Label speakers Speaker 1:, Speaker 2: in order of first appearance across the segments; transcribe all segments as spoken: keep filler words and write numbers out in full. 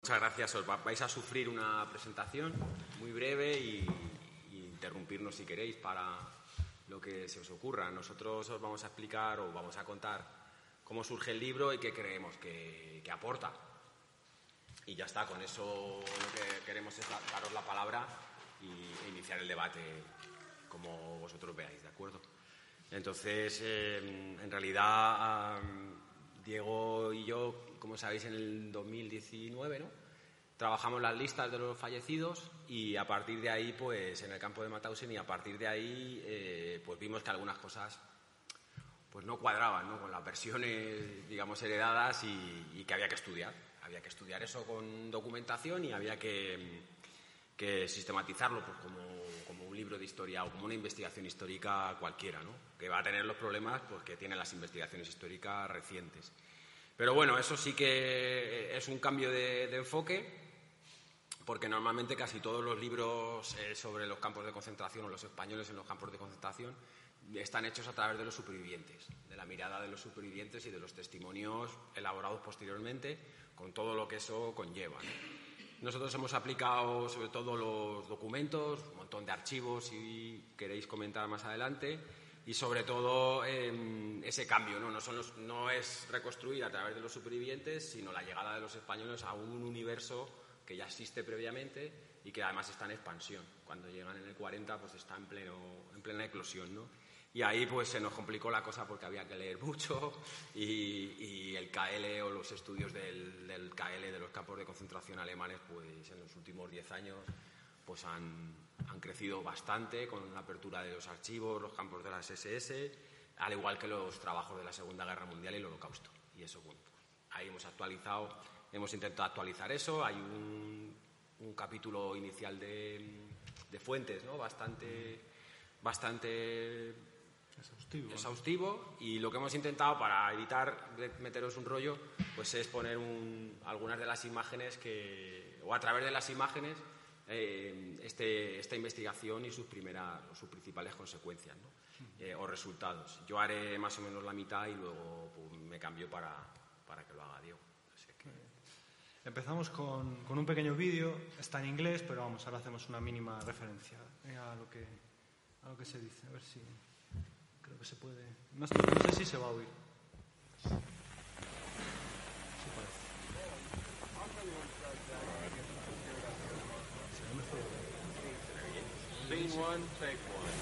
Speaker 1: muchas gracias. Os vais a sufrir una presentación muy breve y, y interrumpirnos si queréis para lo que se os ocurra. Nosotros os vamos a explicar o vamos a contar cómo surge el libro y qué creemos que, que aporta. Y ya está, con eso lo que queremos es daros la palabra y, e iniciar el debate como vosotros veáis, ¿de acuerdo? Entonces, eh, en realidad, um, Diego y yo, como sabéis, en el dos mil diecinueve, ¿no?, trabajamos las listas de los fallecidos y a partir de ahí, pues, en el campo de Mauthausen, y a partir de ahí, eh, pues vimos que algunas cosas pues no cuadraban, ¿no?, con las versiones, digamos, heredadas y, y que había que estudiar. Había que estudiar eso con documentación y había que, que sistematizarlo, pues, como, como un libro de historia o como una investigación histórica cualquiera, ¿no?, que va a tener los problemas pues, que tienen las investigaciones históricas recientes. Pero bueno, eso sí que es un cambio de, de enfoque, porque normalmente casi todos los libros eh, sobre los campos de concentración o los españoles en los campos de concentración están hechos a través de los supervivientes, de la mirada de los supervivientes y de los testimonios elaborados posteriormente, con todo lo que eso conlleva, ¿no? Nosotros hemos aplicado sobre todo los documentos, un montón de archivos, si queréis comentar más adelante, y sobre todo eh, ese cambio, ¿no? No, son los, no es reconstruir a través de los supervivientes, sino la llegada de los españoles a un universo que ya existe previamente y que además está en expansión. Cuando llegan en el cuarenta, pues está en, pleno, en plena eclosión, ¿no? Y ahí pues se nos complicó la cosa porque había que leer mucho y, y el K L o los estudios del, del K L de los campos de concentración alemanes, pues en los últimos diez años pues han, han crecido bastante con la apertura de los archivos, los campos de las S S, al igual que los trabajos de la Segunda Guerra Mundial y el Holocausto. Y eso, bueno, pues ahí hemos actualizado, hemos intentado actualizar eso. Hay un, un capítulo inicial de, de fuentes, ¿no?, bastante, bastante
Speaker 2: exhaustivo,
Speaker 1: exhaustivo, y lo que hemos intentado para evitar meteros un rollo pues es poner un, algunas de las imágenes que, o a través de las imágenes, eh, este, esta investigación y sus primeras o sus principales consecuencias, ¿no?, eh, o resultados. Yo haré más o menos la mitad y luego pues, me cambio para, para que lo haga Diego. Así que...
Speaker 2: Empezamos con, con un pequeño vídeo, está en inglés, pero vamos, ahora hacemos una mínima referencia a lo que, a lo que se dice, a ver si... Creo que se puede... No, no sé si se va a oír. Sí parece.
Speaker 3: Scene one, take one.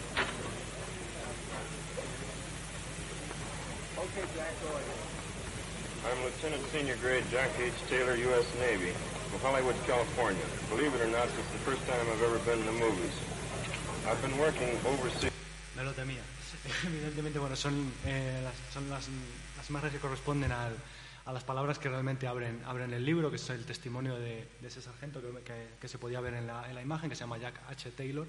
Speaker 3: Okay, Jack, go ahead. I'm Lieutenant Senior Grade Jack H. Taylor, U S Navy, from Hollywood, California. Believe it or not, this is the first time I've ever been in the movies. I've been working overseas...
Speaker 2: Me lo temía. Evidentemente, bueno, son, eh, las, son las, las imágenes que corresponden al, a las palabras que realmente abren, abren el libro, que es el testimonio de, de ese sargento que, que, que se podía ver en la, en la imagen, que se llama Jack H. Taylor.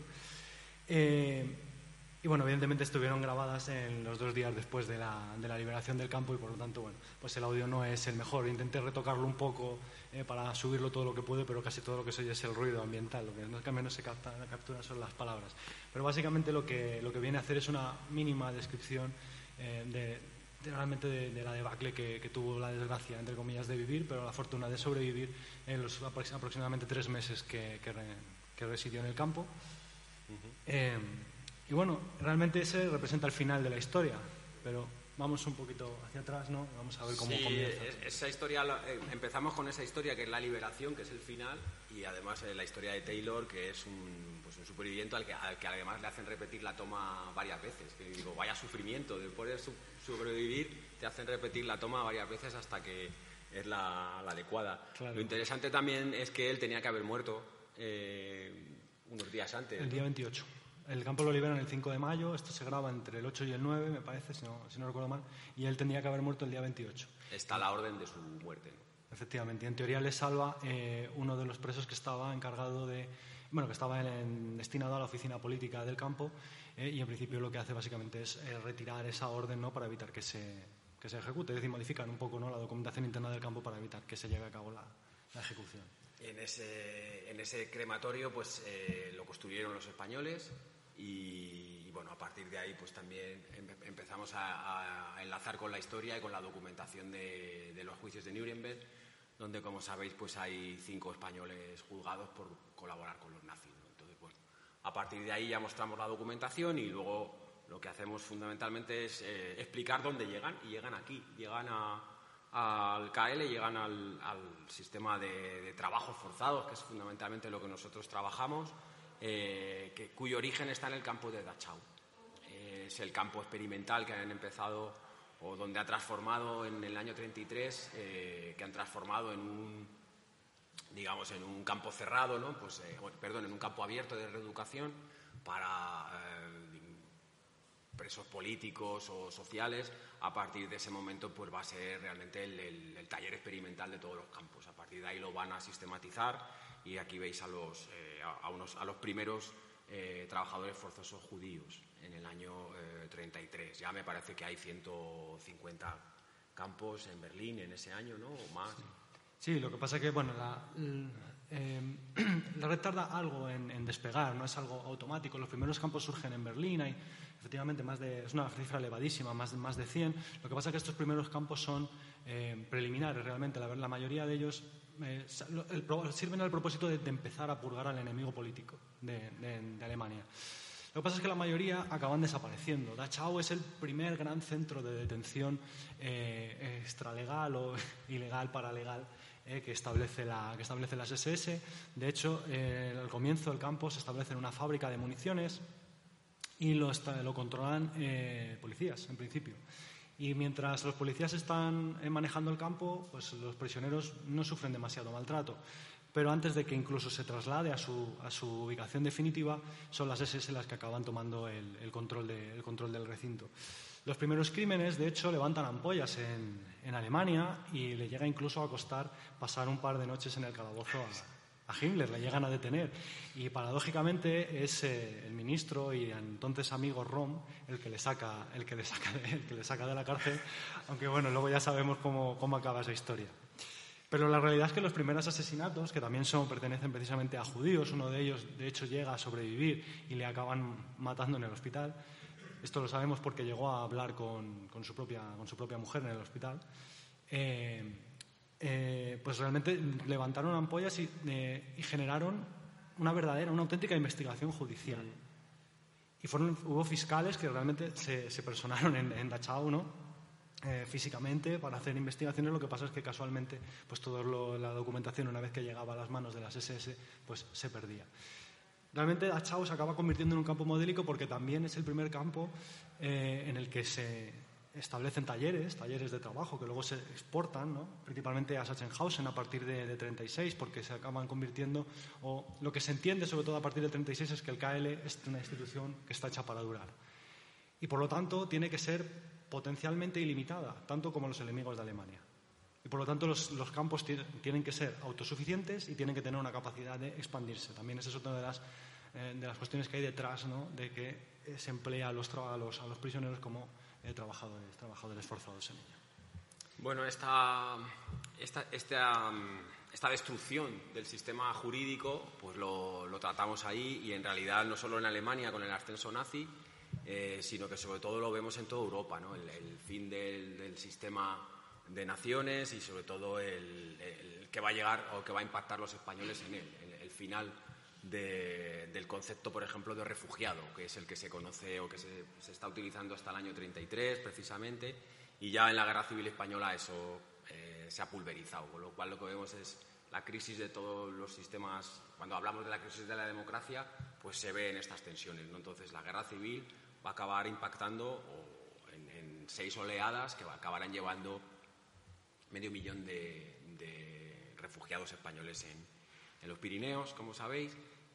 Speaker 2: Eh, y bueno, evidentemente estuvieron grabadas en los dos días después de la, de la liberación del campo y por lo tanto, bueno, pues el audio no es el mejor. Intenté retocarlo un poco eh, para subirlo todo lo que pude, pero casi todo lo que se oye es el ruido ambiental, lo que no, que menos se capta, captura son las palabras. Pero básicamente lo que, lo que viene a hacer es una mínima descripción eh, de, de realmente de, de la debacle que, que tuvo la desgracia, entre comillas, de vivir, pero la fortuna de sobrevivir en los aproximadamente tres meses que, que, re, que residió en el campo. Uh-huh. Eh, y bueno, realmente ese representa el final de la historia, pero vamos un poquito hacia atrás, ¿no? Vamos a ver cómo
Speaker 1: sí,
Speaker 2: comienza.
Speaker 1: Esa historia, empezamos con esa historia que es la liberación, que es el final, y además la historia de Taylor, que es un, pues un superviviente al que, al que además le hacen repetir la toma varias veces. Que digo, vaya sufrimiento, de poder sobrevivir, te hacen repetir la toma varias veces hasta que es la, la adecuada. Claro. Lo interesante también es que él tenía que haber muerto eh, unos días antes.
Speaker 2: El día veintiocho. El campo lo liberan el cinco de mayo, esto se graba entre el ocho y el nueve, me parece, si no, si no recuerdo mal, y él tendría que haber muerto el día veintiocho.
Speaker 1: Está la orden de su muerte, ¿no?
Speaker 2: Efectivamente, y en teoría le salva eh, uno de los presos que estaba encargado de... Bueno, que estaba en, en, destinado a la oficina política del campo, eh, y en principio lo que hace básicamente es eh, retirar esa orden, ¿no?, para evitar que se, que se ejecute, es decir, modifican un poco, ¿no?, la documentación interna del campo para evitar que se lleve a cabo la, la ejecución.
Speaker 1: En ese, en ese crematorio pues eh, lo construyeron los españoles. Y, y bueno, a partir de ahí pues también empe- empezamos a, a enlazar con la historia y con la documentación de, de los juicios de Nuremberg, donde, como sabéis, pues hay cinco españoles juzgados por colaborar con los nazis, ¿no? Entonces, bueno, a partir de ahí ya mostramos la documentación y luego lo que hacemos fundamentalmente es eh, explicar dónde llegan, y llegan aquí, llegan a, al K L, llegan al, al sistema de, de trabajos forzados, que es fundamentalmente lo que nosotros trabajamos, eh, que, cuyo origen está en el campo de Dachau. Eh, es el campo experimental que han empezado, o donde ha transformado en el año treinta y tres, eh, que han transformado en un, digamos, en un campo cerrado, ¿no? Pues, eh, bueno, perdón, en un campo abierto de reeducación para eh, presos políticos o sociales. A partir de ese momento, pues va a ser realmente el, el, el taller experimental de todos los campos. A partir de ahí lo van a sistematizar, y aquí veis a los, eh, a, a, unos, a los primeros eh, trabajadores forzosos judíos en el año eh, treinta y tres. Ya me parece que hay ciento cincuenta campos en Berlín en ese año, ¿no? O más.
Speaker 2: Sí. Sí, lo que pasa es que, bueno, la, eh, la red tarda algo en, en despegar, no es algo automático. Los primeros campos surgen en Berlín, hay efectivamente más de, es una cifra elevadísima, más de, más de cien. Lo que pasa es que estos primeros campos son eh, preliminares, realmente. La, la mayoría de ellos eh, el, el, sirven al propósito de, de empezar a purgar al enemigo político de, de, de Alemania. Lo que pasa es que la mayoría acaban desapareciendo. Dachau es el primer gran centro de detención eh, extralegal o ilegal, paralegal, eh, que, establece la, que establece las ese ese. De hecho, eh, al comienzo del campo se establece una fábrica de municiones y lo, está, lo controlan eh, policías, en principio. Y mientras los policías están eh, manejando el campo, pues los prisioneros no sufren demasiado maltrato. Pero antes de que incluso se traslade a su, a su ubicación definitiva, son las ese ese las que acaban tomando el, el, control, de, el control del recinto. Los primeros crímenes, de hecho, levantan ampollas en, en Alemania, y le llega incluso a costar pasar un par de noches en el calabozo a, a Himmler, le llegan a detener. Y paradójicamente es eh, el ministro y entonces amigo Rom el que le saca, el que le saca, de, el que le saca de la cárcel, aunque bueno, luego ya sabemos cómo, cómo acaba esa historia. Pero la realidad es que los primeros asesinatos, que también son, pertenecen precisamente a judíos, uno de ellos de hecho llega a sobrevivir y le acaban matando en el hospital. Esto lo sabemos porque llegó a hablar con, con, su, propia, con su propia mujer en el hospital. Eh, eh, pues realmente levantaron ampollas y, eh, y generaron una verdadera, una auténtica investigación judicial. Y fueron, hubo fiscales que realmente se, se personaron en, en Dachau, ¿no? Eh, físicamente para hacer investigaciones. Lo que pasa es que casualmente pues toda la documentación, una vez que llegaba a las manos de las ese ese, pues se perdía. Realmente Dachau se acaba convirtiendo en un campo modélico porque también es el primer campo eh, en el que se establecen talleres, talleres de trabajo que luego se exportan, ¿no? Principalmente a Sachsenhausen a partir de, de treinta y seis, porque se acaban convirtiendo, o lo que se entiende sobre todo a partir de treinta y seis es que el K L es una institución que está hecha para durar. Y por lo tanto tiene que ser potencialmente ilimitada, tanto como los enemigos de Alemania. Y por lo tanto los, los campos t- tienen que ser autosuficientes y tienen que tener una capacidad de expandirse. También esa es otra de las, eh, de las cuestiones que hay detrás, ¿no? De que eh, se emplea a los, tra- a los, a los prisioneros como eh, trabajadores, trabajadores forzados en ella.
Speaker 1: Bueno, esta, esta, esta, esta destrucción del sistema jurídico pues lo, lo tratamos ahí, y en realidad no solo en Alemania con el ascenso nazi, Eh, sino que sobre todo lo vemos en toda Europa, ¿no? El, el fin del, del sistema de naciones, y sobre todo el, el que va a llegar o que va a impactar los españoles en él, el, el final de, del concepto, por ejemplo, de refugiado, que es el que se conoce o que se, se está utilizando hasta el año treinta y tres precisamente, y ya en la Guerra Civil Española eso eh, se ha pulverizado, con lo cual lo que vemos es la crisis de todos los sistemas. Cuando hablamos de la crisis de la democracia, pues se ve en estas tensiones, ¿no? Entonces la Guerra Civil va a acabar impactando en, en seis oleadas que acabarán llevando medio millón de, de refugiados españoles en, en los Pirineos, como sabéis,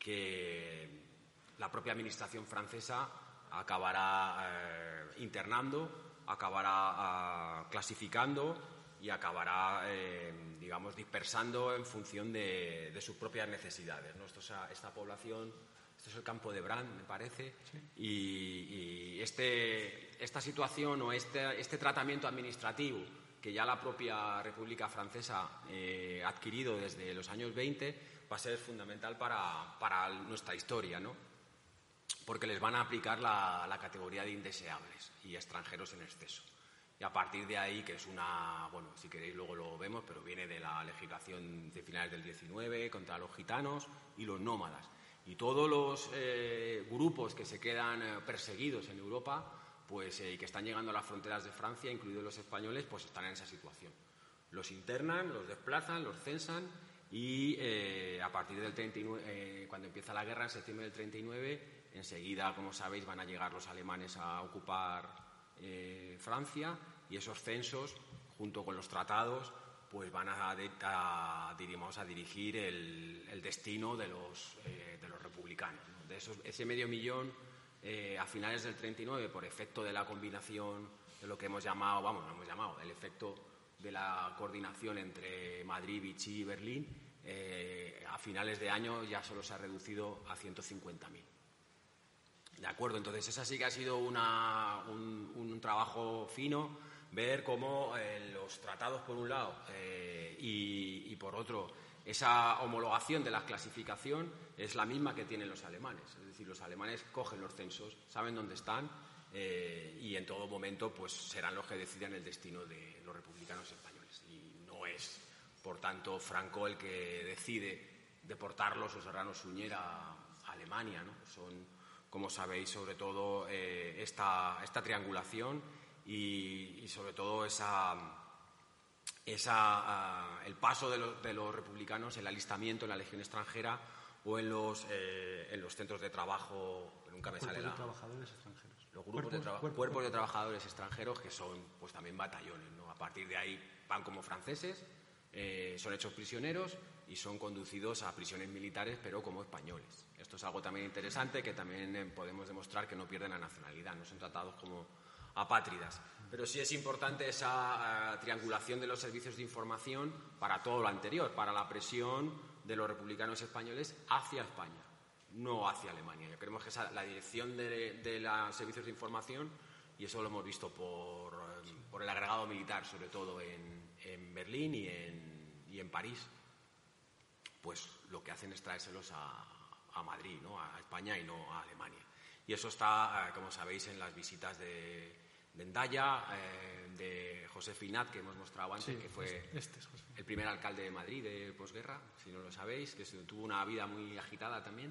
Speaker 1: que la propia administración francesa acabará eh, internando, acabará eh, clasificando y acabará, eh, digamos, dispersando en función de, de sus propias necesidades, ¿no? Esto, o sea, esta población... Esto es el campo de Brand, me parece, sí. y, y este, esta situación o este, este tratamiento administrativo que ya la propia República Francesa eh, ha adquirido desde los años veinte va a ser fundamental para, para nuestra historia, ¿no? Porque les van a aplicar la, la categoría de indeseables y extranjeros en exceso. Y a partir de ahí, que es una, bueno, si queréis luego lo vemos, pero viene de la legislación de finales del diecinueve contra los gitanos y los nómadas. Y todos los eh, grupos que se quedan eh, perseguidos en Europa, pues eh, y que están llegando a las fronteras de Francia, incluidos los españoles, pues están en esa situación. Los internan, los desplazan, los censan y eh, a partir del treinta y nueve, eh, cuando empieza la guerra, en septiembre del treinta y nueve, enseguida, como sabéis, van a llegar los alemanes a ocupar Eh, Francia, y esos censos, junto con los tratados, pues van a, a, diríamos, a dirigir el, el destino de los, eh, de los republicanos, ¿no? De esos, ese medio millón eh, a finales del treinta y nueve, por efecto de la combinación de lo que hemos llamado, vamos, no hemos llamado, el efecto de la coordinación entre Madrid, Vichy y Berlín, eh, a finales de año ya solo se ha reducido a ciento cincuenta mil. De acuerdo, entonces esa sí que ha sido una, un, un trabajo fino, ver cómo eh, los tratados por un lado eh, y, y por otro esa homologación de la clasificación es la misma que tienen los alemanes. Es decir, los alemanes cogen los censos, saben dónde están eh, y en todo momento pues serán los que decidan el destino de los republicanos españoles. Y no es, por tanto, Franco el que decide deportarlos o Serrano Suñer a, a Alemania, ¿no? Son, como sabéis, sobre todo eh, esta, esta triangulación y, y sobre todo esa, esa, uh, el paso de, lo, de los republicanos, el alistamiento en la Legión extranjera o en los, eh, en los centros de trabajo, nunca me sale la...
Speaker 2: de trabajadores extranjeros.
Speaker 1: Los grupos cuerpos, de, tra cuerpos, cuerpos de trabajadores extranjeros, que son pues también batallones, ¿no? A partir de ahí van como franceses, eh, son hechos prisioneros y son conducidos a prisiones militares, pero como españoles. Esto es algo también interesante, que también eh, podemos demostrar que no pierden la nacionalidad, no son tratados como apátridas. Pero sí es importante esa uh, triangulación de los servicios de información para todo lo anterior, para la presión de los republicanos españoles hacia España, no hacia Alemania. Yo creemos que esa, la dirección de, de los servicios de información, y eso lo hemos visto por, eh, por el agregado militar, sobre todo en, en Berlín y en, y en París, pues lo que hacen es traérselos a, a Madrid, ¿no? A España y no a Alemania. Y eso está, eh, como sabéis, en las visitas de, de Endaya, eh, de José Finat, que hemos mostrado antes, sí, que fue
Speaker 2: este es
Speaker 1: el primer alcalde de Madrid de posguerra, si no lo sabéis, que tuvo una vida muy agitada también.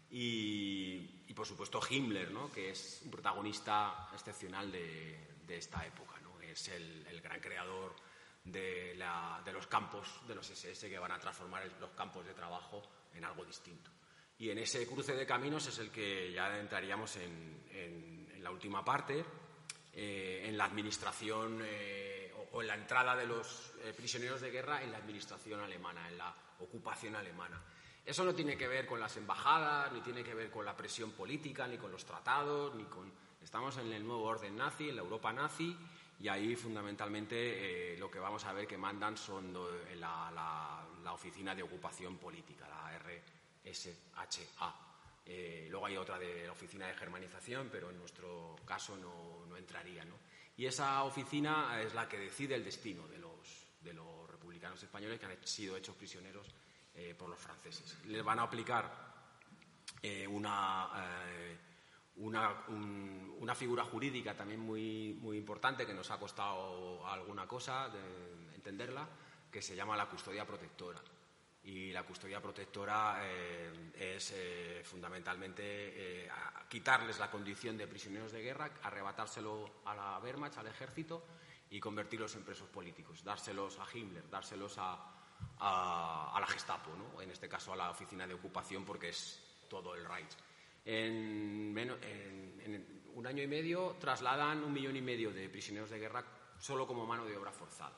Speaker 1: Y, y por supuesto Himmler, ¿no? Que es un protagonista excepcional de, de esta época, ¿no? Es el, el gran creador de, la, de los campos de los ese ese, que van a transformar los campos de trabajo en algo distinto. Y en ese cruce de caminos es el que ya entraríamos en, en, en la última parte, eh, en la administración eh, o, o en la entrada de los eh, prisioneros de guerra en la administración alemana, en la ocupación alemana. Eso no tiene que ver con las embajadas, ni tiene que ver con la presión política, ni con los tratados, ni con... Estamos en el nuevo orden nazi, en la Europa nazi, y ahí fundamentalmente eh, lo que vamos a ver que mandan son la, la, la Oficina de Ocupación Política, la R S H A. Eh, luego hay otra de la Oficina de Germanización, pero en nuestro caso no, no entraría, ¿no? Y esa oficina es la que decide el destino de los, de los republicanos españoles que han sido hechos prisioneros Eh, por los franceses. Les van a aplicar eh, una, eh, una, un, una figura jurídica también muy, muy importante que nos ha costado alguna cosa de entenderla, que se llama la custodia protectora. Y la custodia protectora eh, es eh, fundamentalmente eh, quitarles la condición de prisioneros de guerra, arrebatárselo a la Wehrmacht, al ejército, y convertirlos en presos políticos, dárselos a Himmler, dárselos a A, a la Gestapo, ¿no? En este caso a la oficina de ocupación, porque es todo el Reich. En, menos, en, en un año y medio trasladan un millón y medio de prisioneros de guerra solo como mano de obra forzada.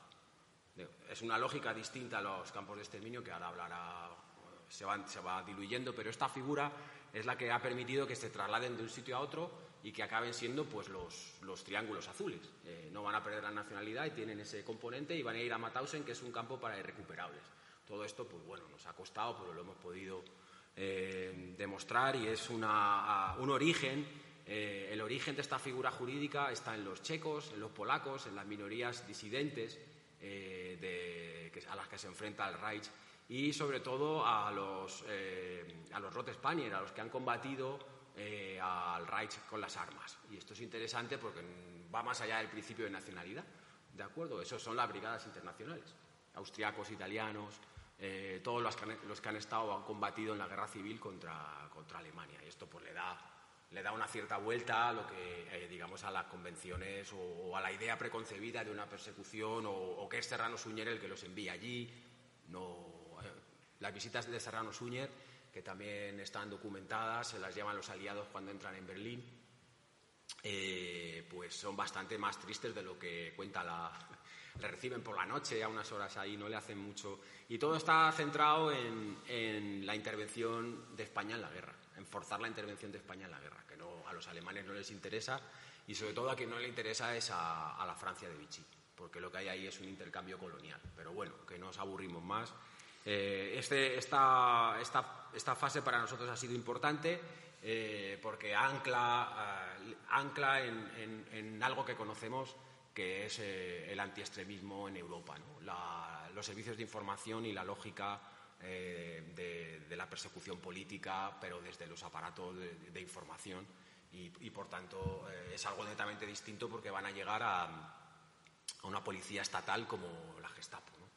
Speaker 1: Es una lógica distinta a los campos de exterminio, que ahora hablará, se va, se va diluyendo, pero esta figura es la que ha permitido que se trasladen de un sitio a otro y que acaben siendo pues los, los triángulos azules. Eh, no van a perder la nacionalidad y tienen ese componente, y van a ir a Mauthausen, que es un campo para irrecuperables. Todo esto, pues bueno, nos ha costado, pero lo hemos podido eh, demostrar, y es una, un origen. Eh, el origen de esta figura jurídica está en los checos, en los polacos, en las minorías disidentes eh, de, que, a las que se enfrenta el Reich, y sobre todo a los, eh, a los Rotspanier, a los que han combatido Eh, al Reich con las armas. Y esto es interesante porque va más allá del principio de nacionalidad, ¿de acuerdo? Esos son las brigadas internacionales, austriacos, italianos, eh, todos los que, han, los que han estado han combatido en la guerra civil contra, contra Alemania, y esto pues le da, le da una cierta vuelta a lo que, eh, digamos, a las convenciones o, o a la idea preconcebida de una persecución o, o que es Serrano Suñer el que los envía allí. No, eh, las visitas de Serrano Suñer, que también están documentadas, se las llevan los aliados cuando entran en Berlín, eh, pues son bastante más tristes de lo que cuenta la... Le reciben por la noche a unas horas ahí, no le hacen mucho. Y todo está centrado en, en la intervención de España en la guerra, en forzar la intervención de España en la guerra, que no, a los alemanes no les interesa, y sobre todo a quien no le interesa es a, a la Francia de Vichy, porque lo que hay ahí es un intercambio colonial. Pero bueno, que no os aburrimos más. Eh, este, esta, esta, esta fase para nosotros ha sido importante eh, porque ancla, eh, ancla en, en, en algo que conocemos, que es eh, el antiextremismo en Europa, ¿no? La, los servicios de información y la lógica eh, de, de la persecución política, pero desde los aparatos de, de información y, y por tanto eh, es algo netamente distinto porque van a llegar a, a una policía estatal como la Gestapo, ¿no?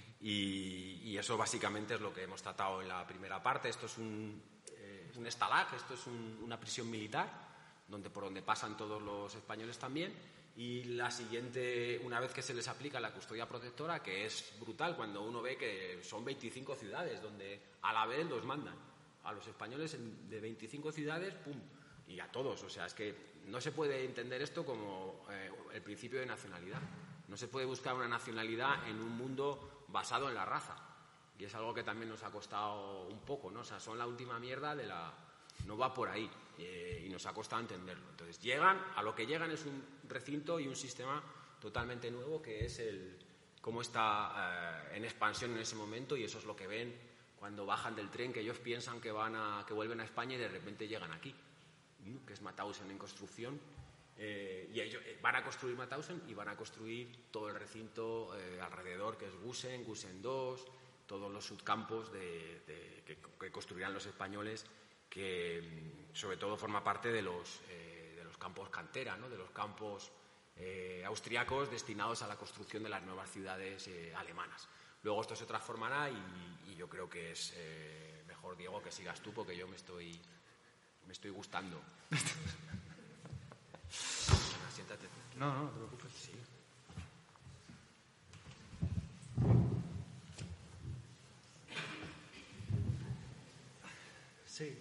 Speaker 1: Y, y eso básicamente es lo que hemos tratado en la primera parte. Esto es un, eh, un Stalag, esto es un, una prisión militar donde, por donde pasan todos los españoles también. Y la siguiente, una vez que se les aplica la custodia protectora, que es brutal cuando uno ve que son veinticinco ciudades donde a la vez los mandan a los españoles de veinticinco ciudades, pum, y a todos. O sea, es que no se puede entender esto como eh, el principio de nacionalidad. No se puede buscar una nacionalidad en un mundo basado en la raza. Y es algo que también nos ha costado un poco, ¿no? O sea, son la última mierda de la... No va por ahí, eh, y nos ha costado entenderlo. Entonces, llegan, a lo que llegan es un recinto y un sistema totalmente nuevo, que es el cómo está eh, en expansión en ese momento, y eso es lo que ven cuando bajan del tren, que ellos piensan que van a, que vuelven a España y de repente llegan aquí, ¿no? Que es Mauthausen en construcción, eh, y ellos van a construir Mauthausen y van a construir todo el recinto eh, alrededor, que es Gusen, Gusen dos, todos los subcampos de, de, que, que construirán los españoles, que sobre todo forma parte de los, eh, de los campos cantera, ¿no? De los campos eh, austriacos destinados a la construcción de las nuevas ciudades eh, alemanas. Luego esto se transformará y, y yo creo que es eh, mejor, Diego, que sigas tú, porque yo me estoy, me estoy gustando. Siéntate.
Speaker 2: No, no, no te preocupes.
Speaker 1: Sí.
Speaker 2: Sí.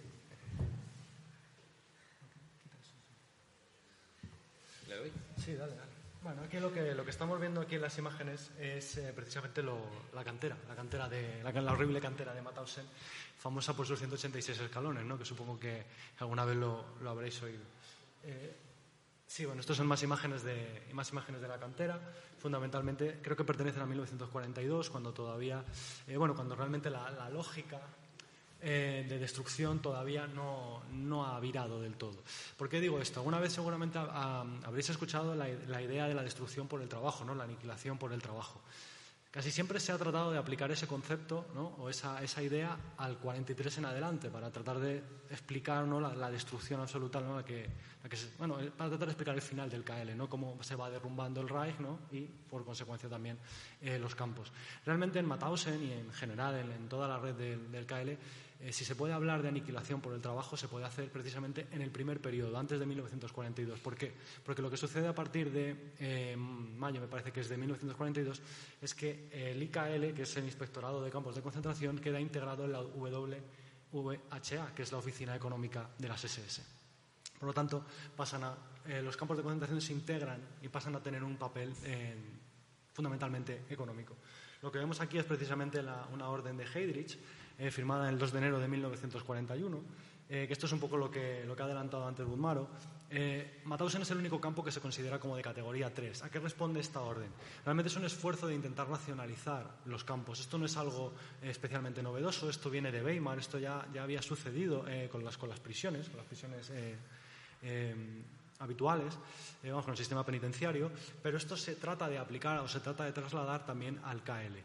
Speaker 1: ¿Le doy?
Speaker 2: Sí, dale, dale. Bueno, aquí lo que, lo que estamos viendo aquí en las imágenes es eh, precisamente lo, la cantera, la cantera de la, la horrible cantera de Mauthausen, famosa por sus ciento ochenta y seis escalones, ¿no? Que supongo que alguna vez lo, lo habréis oído. Eh, sí, bueno, estas son más imágenes de más imágenes de la cantera. Fundamentalmente, creo que pertenecen a mil novecientos cuarenta y dos, cuando todavía, eh, bueno, cuando realmente la, la lógica Eh, de destrucción todavía no, no ha virado del todo. ¿Por qué digo esto? Alguna vez seguramente a, a, habréis escuchado la, la idea de la destrucción por el trabajo, ¿no? La aniquilación por el trabajo. Casi siempre se ha tratado de aplicar ese concepto, ¿no? O esa, esa idea al cuarenta y tres en adelante, para tratar de explicar, ¿no? la, la destrucción absoluta, ¿no? la que, la que se, bueno, para tratar de explicar el final del K L, ¿no? Cómo se va derrumbando el Reich, ¿no? Y por consecuencia también eh, los campos. Realmente en Mauthausen y en general en, en toda la red del, del K L, eh, si se puede hablar de aniquilación por el trabajo, se puede hacer precisamente en el primer periodo, antes de mil novecientos cuarenta y dos. ¿Por qué? Porque lo que sucede a partir de eh, mayo, me parece que es de mil novecientos cuarenta y dos, es que el I K L, que es el Inspectorado de Campos de Concentración, queda integrado en la W V H A, que es la Oficina Económica de las S S. Por lo tanto, pasan a, eh, los campos de concentración se integran y pasan a tener un papel eh, fundamentalmente económico. Lo que vemos aquí es precisamente la, una orden de Heydrich, eh, firmada el dos de enero de mil novecientos cuarenta y uno, eh, que esto es un poco lo que, lo que ha adelantado antes Budmaro. Eh, Mauthausen es el único campo que se considera como de categoría tres. ¿A qué responde esta orden? Realmente es un esfuerzo de intentar racionalizar los campos. Esto no es algo eh, especialmente novedoso, esto viene de Weimar, esto ya, ya había sucedido eh, con, las, con las prisiones, con las prisiones eh, eh, habituales, eh, vamos, con el sistema penitenciario, pero esto se trata de aplicar o se trata de trasladar también al K L.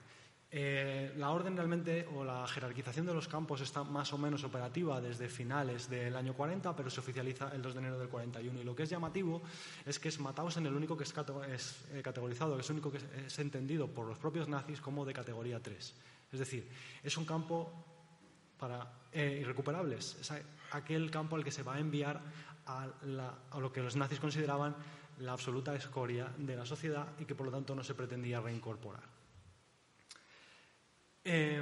Speaker 2: Eh, la orden realmente o la jerarquización de los campos está más o menos operativa desde finales del año cuarenta, pero se oficializa el dos de enero del cuarenta y uno. Y lo que es llamativo es que es Mauthausen el único que es, es eh, categorizado, que es el único que es, es entendido por los propios nazis como de categoría tres. Es decir, es un campo para eh, irrecuperables. Es aquel campo al que se va a enviar a, la, a lo que los nazis consideraban la absoluta escoria de la sociedad y que por lo tanto no se pretendía reincorporar. Eh,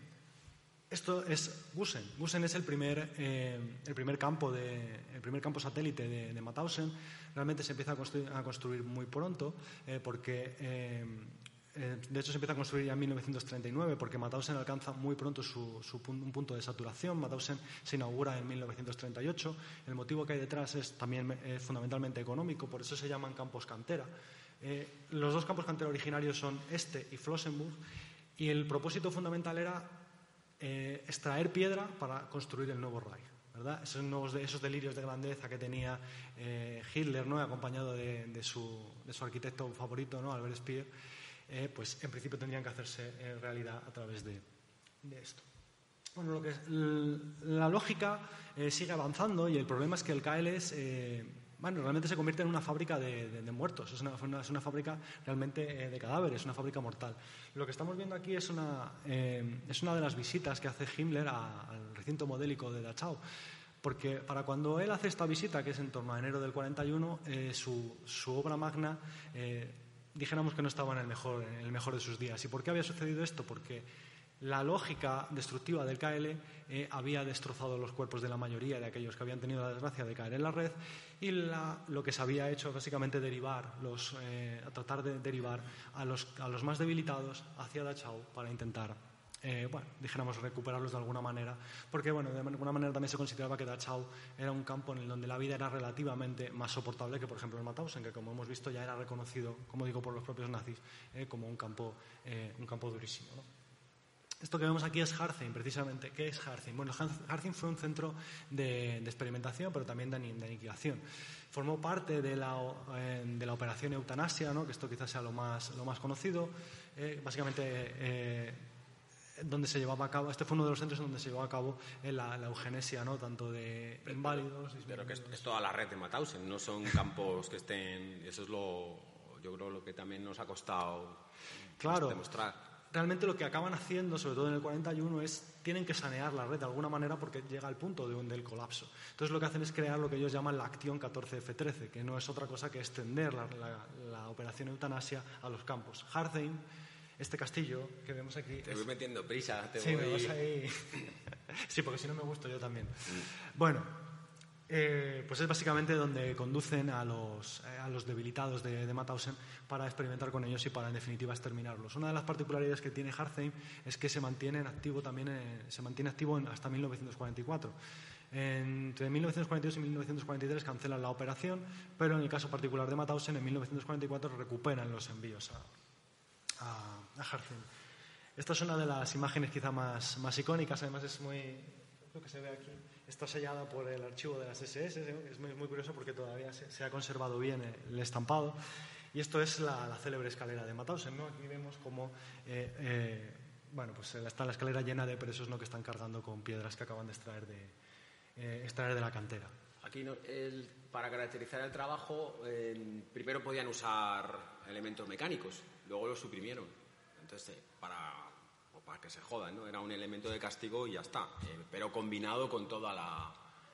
Speaker 2: esto es Gusen. Gusen es el primer, eh, el primer campo de, el primer campo satélite de, de Mauthausen. Realmente se empieza a construir, a construir muy pronto, eh, porque eh, eh, de hecho se empieza a construir ya en mil novecientos treinta y nueve, porque Mauthausen alcanza muy pronto su, su un punto de saturación. Mauthausen se inaugura en mil novecientos treinta y ocho. El motivo que hay detrás es también eh, fundamentalmente económico, por eso se llaman campos cantera. Eh, los dos campos cantera originarios son este y Flossenburg. Y el propósito fundamental era eh, extraer piedra para construir el nuevo Reich, ¿verdad? Esos, nuevos, esos delirios de grandeza que tenía eh, Hitler, ¿no? Acompañado de, de, su, de su arquitecto favorito, ¿no? Albert Speer, eh, pues en principio tendrían que hacerse eh, realidad a través de, de esto. Bueno, lo que es, la lógica eh, sigue avanzando y el problema es que el K L es... Eh, Bueno, realmente se convierte en una fábrica de, de, de muertos, es una, una, es una fábrica realmente eh, de cadáveres, una fábrica mortal. Lo que estamos viendo aquí es una, eh, es una de las visitas que hace Himmler a, al recinto modélico de Dachau, porque para cuando él hace esta visita, que es en torno a enero del cuarenta y uno, eh, su, su obra magna, eh, dijéramos que no estaba en el, mejor, en el mejor de sus días. ¿Y por qué había sucedido esto? Porque la lógica destructiva del K L eh, había destrozado los cuerpos de la mayoría de aquellos que habían tenido la desgracia de caer en la red, y la, lo que se había hecho básicamente derivar los, eh, a tratar de derivar a los, a los más debilitados hacia Dachau para intentar, eh, bueno, dijéramos recuperarlos de alguna manera, porque bueno, de alguna manera también se consideraba que Dachau era un campo en el donde la vida era relativamente más soportable que por ejemplo el Mauthausen, que como hemos visto ya era reconocido, como digo, por los propios nazis eh, como un campo, eh, un campo durísimo, ¿no? Esto que vemos aquí es Harzheim, precisamente. ¿Qué es Harzheim? Bueno, Harzheim fue un centro de, de experimentación, pero también de, de aniquilación. Formó parte de la, eh, de la operación Eutanasia, ¿no? Que esto quizás sea lo más, lo más conocido. Eh, básicamente, eh, donde se llevaba a cabo, este fue uno de los centros donde se llevó a cabo eh, la, la eugenesia, ¿no? Tanto de
Speaker 1: pero,
Speaker 2: inválidos...
Speaker 1: Pero, pero que es, es toda la red de Mauthausen, no son campos que estén... Eso es lo, yo creo, lo que también nos ha costado
Speaker 2: claro.
Speaker 1: demostrar.
Speaker 2: Realmente lo que acaban haciendo, sobre todo en el cuarenta y uno, es tienen que sanear la red de alguna manera porque llega al punto de un, del colapso. Entonces lo que hacen es crear lo que ellos llaman la acción catorce F trece, que no es otra cosa que extender la, la, la operación eutanasia a los campos. Harzheim, este castillo que vemos aquí...
Speaker 1: Te
Speaker 2: es...
Speaker 1: voy metiendo prisa. Te
Speaker 2: sí,
Speaker 1: voy...
Speaker 2: me vas ahí... sí, porque si no me gusto yo también. Mm. Bueno... Eh, pues es básicamente donde conducen a los, eh, a los debilitados de, de Mauthausen para experimentar con ellos y para en definitiva exterminarlos. Una de las particularidades que tiene Harzheim es que se mantiene en activo también eh, se mantiene activo en, hasta mil novecientos cuarenta y cuatro. Entre mil novecientos cuarenta y dos y mil novecientos cuarenta y tres cancelan la operación, pero en el caso particular de Mauthausen en mil novecientos cuarenta y cuatro recuperan los envíos a, a, a Harzheim. Esta es una de las imágenes quizá más, más icónicas, además es muy... lo que se ve aquí está sellada por el archivo de las S S, ¿eh? Es muy, muy curioso porque todavía se, se ha conservado bien el estampado, y esto es la, la célebre escalera de Mauthausen, ¿no? Aquí vemos como eh, eh, bueno, pues está la escalera llena de presos, ¿no? Que están cargando con piedras que acaban de extraer de, eh, extraer de la cantera.
Speaker 1: Aquí no, el, para caracterizar el trabajo eh, primero podían usar elementos mecánicos, luego los suprimieron, entonces eh, para para que se jodan, ¿no? Era un elemento de castigo y ya está, eh, pero combinado con toda la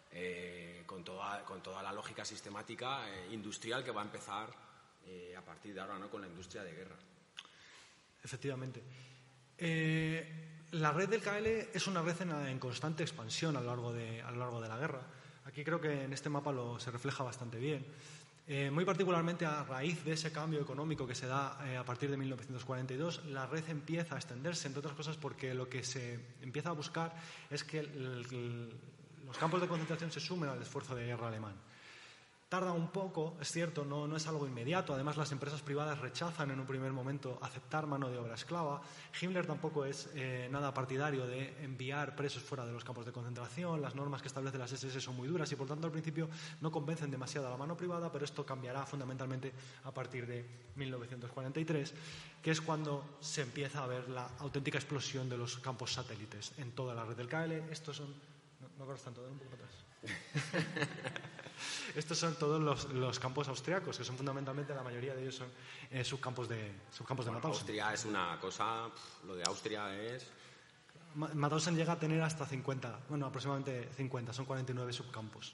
Speaker 1: eh, con toda con toda la lógica sistemática eh, industrial que va a empezar eh, a partir de ahora, ¿no? Con la industria de guerra.
Speaker 2: Efectivamente. Eh, la red del K L es una red en, en constante expansión a lo largo de a lo largo de la guerra. Aquí creo que en este mapa lo, se refleja bastante bien. Eh, muy particularmente a raíz de ese cambio económico que se da eh, a partir de mil novecientos cuarenta y dos, la red empieza a extenderse, entre otras cosas porque lo que se empieza a buscar es que el, el, los campos de concentración se sumen al esfuerzo de guerra alemán. Tarda un poco, es cierto, no, no es algo inmediato. Además, las empresas privadas rechazan en un primer momento aceptar mano de obra esclava. Himmler tampoco es eh, nada partidario de enviar presos fuera de los campos de concentración. Las normas que establecen las ese ese son muy duras y, por tanto, al principio no convencen demasiado a la mano privada, pero esto cambiará fundamentalmente a partir de mil novecientos cuarenta y tres, que es cuando se empieza a ver la auténtica explosión de los campos satélites en toda la red del K L. Estos son... No, no corres tanto, dale un poco atrás. Estos son todos los, los campos austriacos, que son fundamentalmente, la mayoría de ellos son eh, subcampos de, subcampos de
Speaker 1: Bueno,
Speaker 2: Mauthausen.
Speaker 1: Austria es una cosa, pff, lo de Austria es...
Speaker 2: Mauthausen llega a tener hasta cincuenta, bueno, aproximadamente cincuenta, son cuarenta y nueve subcampos.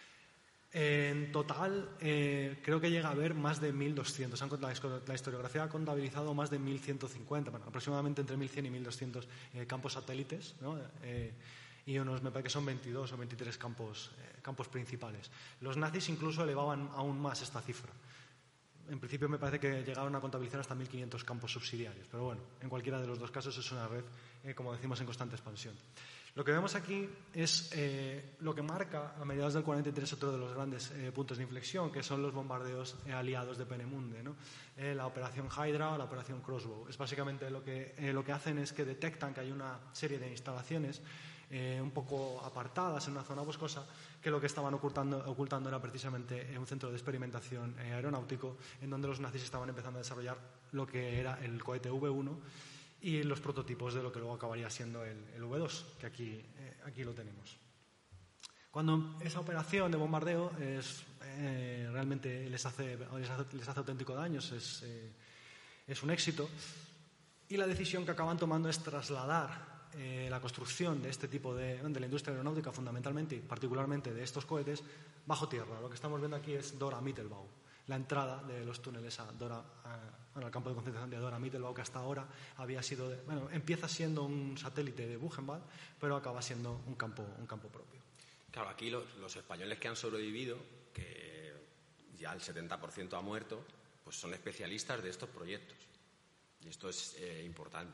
Speaker 2: En total, eh, creo que llega a haber más de mil doscientos. La historiografía ha contabilizado más de mil ciento cincuenta, bueno, aproximadamente entre mil cien y mil doscientos eh, campos satélites, ¿no? Eh, y unos, me parece que son veintidós o veintitrés campos, eh, campos principales. Los nazis incluso elevaban aún más esta cifra. En principio me parece que llegaron a contabilizar hasta mil quinientos campos subsidiarios, pero bueno, en cualquiera de los dos casos es una red, eh, como decimos, en constante expansión. Lo que vemos aquí es eh, lo que marca a mediados del cuarenta y tres otro de los grandes eh, puntos de inflexión, que son los bombardeos eh, aliados de Peenemünde, ¿no? Eh, la operación Hydra o la operación Crossbow. Es básicamente lo que, eh, lo que hacen es que detectan que hay una serie de instalaciones Eh, un poco apartadas en una zona boscosa, que lo que estaban ocultando, ocultando era precisamente un centro de experimentación eh, aeronáutico, en donde los nazis estaban empezando a desarrollar lo que era el cohete V uno y los prototipos de lo que luego acabaría siendo el, el V dos, que aquí, eh, aquí lo tenemos. Cuando esa operación de bombardeo es, eh, realmente les hace, les, hace, les hace auténtico daño, es, eh, es un éxito, y la decisión que acaban tomando es trasladar Eh, la construcción de este tipo de, de la industria aeronáutica, fundamentalmente y particularmente de estos cohetes, bajo tierra. Lo que estamos viendo aquí es Dora Mittelbau, la entrada de los túneles a Dora, a, bueno, al campo de concentración de Dora Mittelbau, que hasta ahora había sido, de, bueno, empieza siendo un satélite de Buchenwald, pero acaba siendo un campo, un campo propio.
Speaker 1: Claro, aquí los, los españoles que han sobrevivido, que ya el setenta por ciento ha muerto, pues son especialistas de estos proyectos. Y esto es eh, importante.